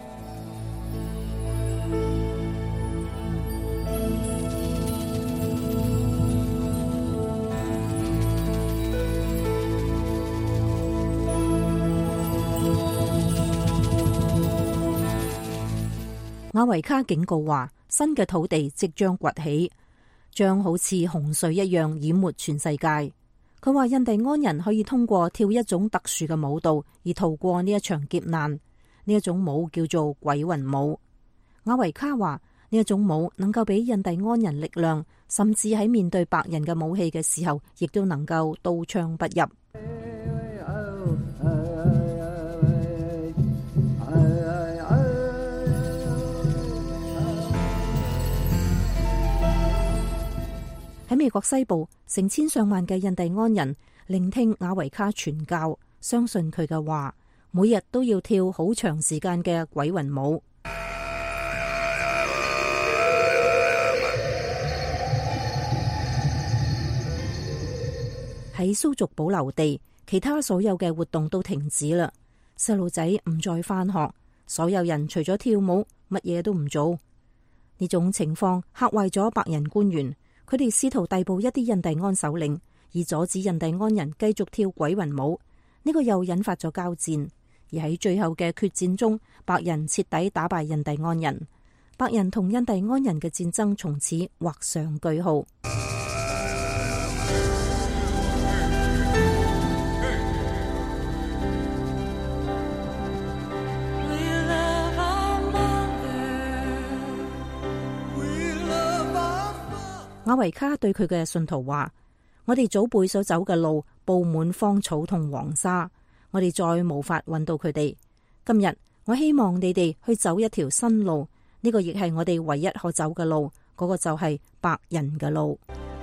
Speaker 4: 雅維卡警告話，新嘅土地即將崛起，將好似洪水一樣淹沒全世界。佢話印第安人可以通過跳一種特殊嘅舞蹈而逃過呢一場劫難，呢一種舞叫做鬼魂舞。雅維卡話呢一種舞能夠俾印第安人力量，甚至喺面對白人嘅武器嘅時候，亦都能夠刀槍不入。喺美國西部，成千上萬嘅印第安人聆聽雅維卡傳教，相信佢嘅話，每日都要跳好長時間嘅鬼魂舞。喺蘇族保留地，其他所有嘅活動都停止啦。細路仔唔再返學，所有人除咗跳舞，乜嘢都唔做。呢種情況嚇壞咗白人官員。佢哋試圖逮捕一啲印第安首領，以阻止印第安人繼續跳鬼魂舞。呢個又引發咗交戰，而喺最後嘅決戰中，白人徹底打敗印第安人。白人同印第安人嘅戰爭從此畫上句號。雅維卡對佢嘅信徒話：我哋祖輩所走嘅路布滿荒草同黃沙，我哋再無法揾到佢哋。今日我希望你哋去走一條新路，呢個亦係我哋唯一可走嘅路，嗰個就係白人嘅路。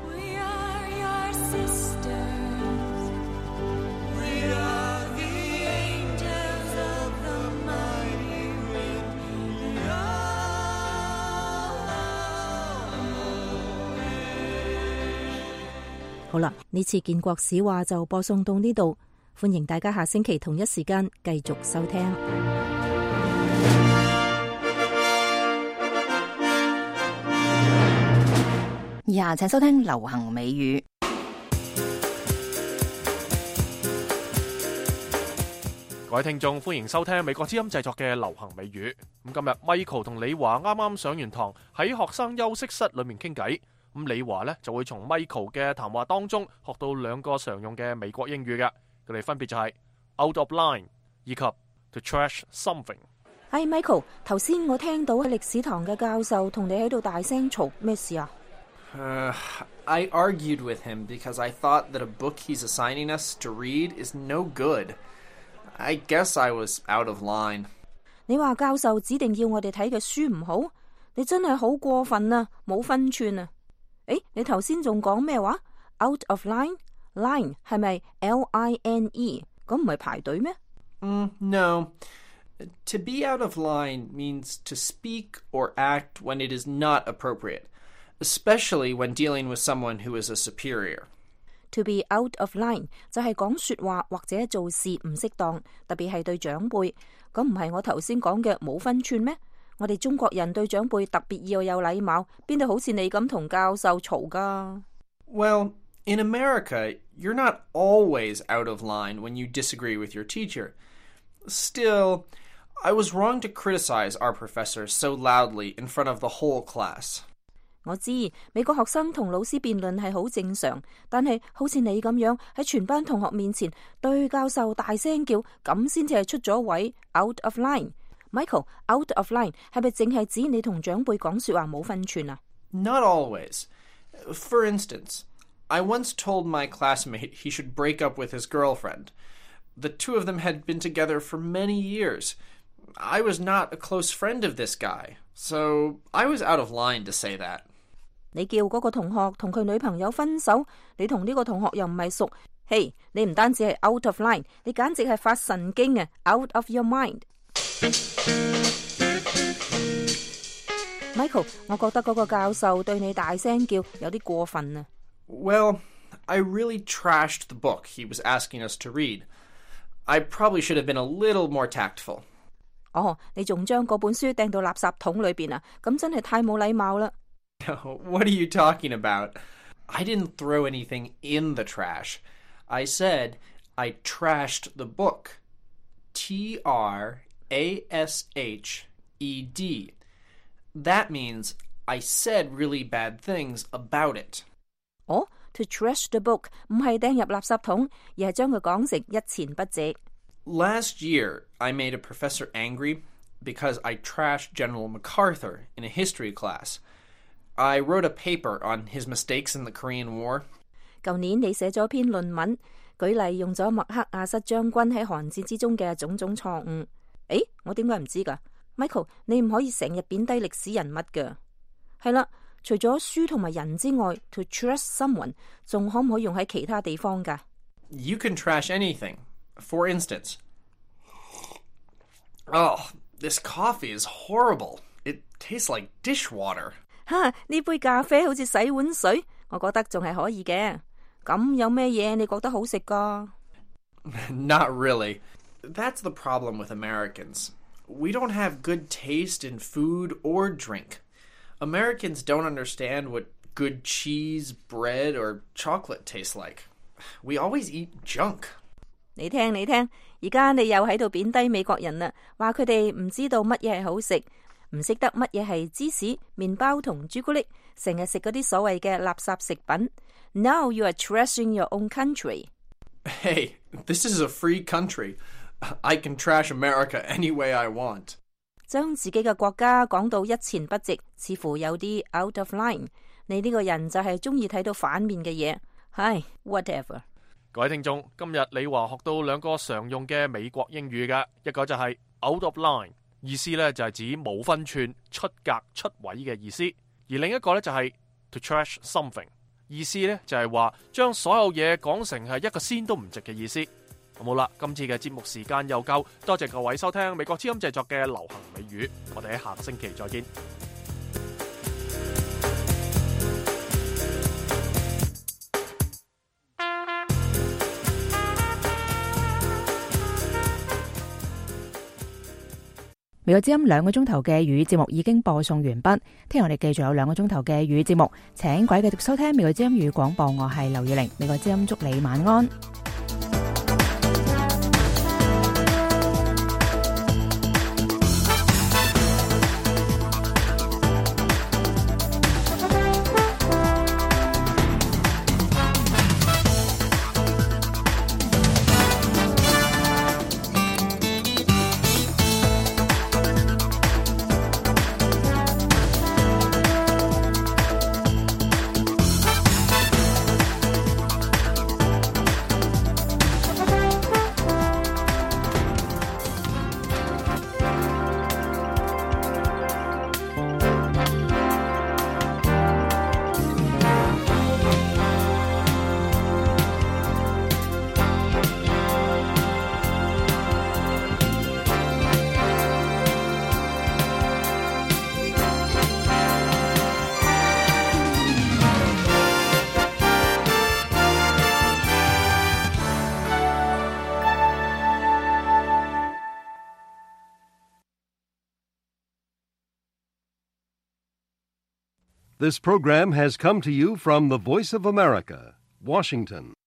Speaker 4: 好啦，呢次建國史話就播送到呢度，歡迎大家下星期同一時間繼續收聽。
Speaker 1: 以下請收聽流行美語。
Speaker 3: 各位聽眾，歡迎收聽美國之音製作嘅流行美語。咁今日 Michael 同李華啱啱上完堂，喺學生休息室裏面傾偈。咁李華咧就會從 Michael 嘅談話當中學到兩個常用嘅美國英語嘅，佢哋分別就係 out of line 以及 to trash something。
Speaker 4: 哎 Michael， 頭先我聽到喺歷史堂嘅教授同你喺度大聲嘈，咩事啊
Speaker 10: ？Uh, I argued with him because I thought that a book he's assigning us to read is no good. I guess I was out of line.
Speaker 4: 你話教授指定要我哋睇嘅書唔好，你真係好過分啊，冇分寸啊！誒，你頭先仲講咩話 ？Out of line， line 係咪 L I N E？ 咁唔係排隊咩？
Speaker 10: 嗯 ，No。To be out of line means to speak or act when it is not appropriate, especially when dealing with someone who is a superior.
Speaker 4: To be out of line 就係講說話或者做事唔適當，特別係對長輩。咁唔係我頭先講嘅冇分寸咩？我哋中國人對長輩特別要有禮貌，邊度好似你咁同教授嘈㗎？
Speaker 10: Well, in America, you're not always out of line when you disagree with your teacher. Still, I was wrong to criticize our professor so loudly in front of the whole class.
Speaker 4: 我知美國學生同老師辯論係好正常，但係好似你咁樣喺全班同學面前對教授大聲叫，咁先至係出咗位 out of line。Michael, out of line 係咪淨係指你同長輩講說話冇分寸啊？
Speaker 10: Not always. For instance, I once told my classmate he should break up with his girlfriend. The two of them had been together for many years. I was not a close friend of this guy, so I was out of line to say that.
Speaker 4: 你叫嗰個同學同佢女朋友分手，你同呢個同學又唔係熟，嘿，你唔單止係 out of line， 你簡直係發神經啊 ！Out of your mind。Michael， 我覺得嗰個教授對你大聲叫有啲過分啊。
Speaker 10: Well, I really trashed the book he was asking us to read. I probably should have been a little more tactful.
Speaker 4: 哦，你仲將嗰本書掟到垃圾桶裏邊啊？咁真係太冇禮貌啦。
Speaker 10: What are you talking about? I didn't throw anything in the trash. I said I trashed the book. T R A S H E D. That means I said really bad things about it.
Speaker 4: 哦 to trash the book 唔係掟入垃圾桶，而係將佢講成一錢不值。
Speaker 10: Last year, I made a professor angry because I trashed General MacArthur in a history class. I wrote a paper on his mistakes in the Korean War.
Speaker 4: 舊年你寫咗篇論文，舉例用咗麥克阿瑟將軍喺韓戰之中嘅種種錯誤。誒，我點解唔知㗎 ？Michael， 你唔可以成日貶低歷史人物㗎。係啦，除咗書同埋人之外 ，to trash someone 仲可唔可以用喺其他地方㗎？
Speaker 10: You can trash anything. For instance, oh, this coffee is horrible. It tastes like dishwater.
Speaker 4: 哈！呢杯咖啡好似洗碗水，我覺得仲係可以嘅。咁有咩嘢你覺得好食㗎？
Speaker 10: Not really. That's the problem with Americans. We don't have good taste in food or drink. Americans don't understand what good cheese, bread, or chocolate tastes like. We always eat junk.
Speaker 4: 你聽你聽，而家你又喺度貶低美國人啦，話佢哋唔知道乜嘢係好食。唔識得乜嘢係芝士、麵包同朱古力，成日食嗰啲所謂嘅垃圾食品。Now you are trashing your own country.
Speaker 10: Hey, this is a free country. I can trash America any way I want.
Speaker 4: 將自己嘅國家講到一錢不值，似乎有啲 out of line。你呢個人就係中意睇到反面嘅嘢。唉 ，whatever。
Speaker 3: 各位聽眾，今日李華學到兩個常用嘅美國英語嘅，一個就係 out of line。意思咧就係指冇分寸、出格、出位嘅意思，而另一個咧就係 to trash something， 意思咧就係話將所有嘢講成係一個仙都唔值嘅意思。好啦，今次嘅節目時間又夠，多謝各位收聽美國之音製作嘅流行美語，我哋喺下個星期再見。
Speaker 1: 美國之音兩個鐘頭嘅粵語節目已經播送完畢，聽日我哋繼續有兩個鐘頭嘅粵語節目，請各位繼續收聽美國之音粵語廣播，我係劉月玲，美國之音祝你晚安。
Speaker 11: This program has come to you from the Voice of America, Washington.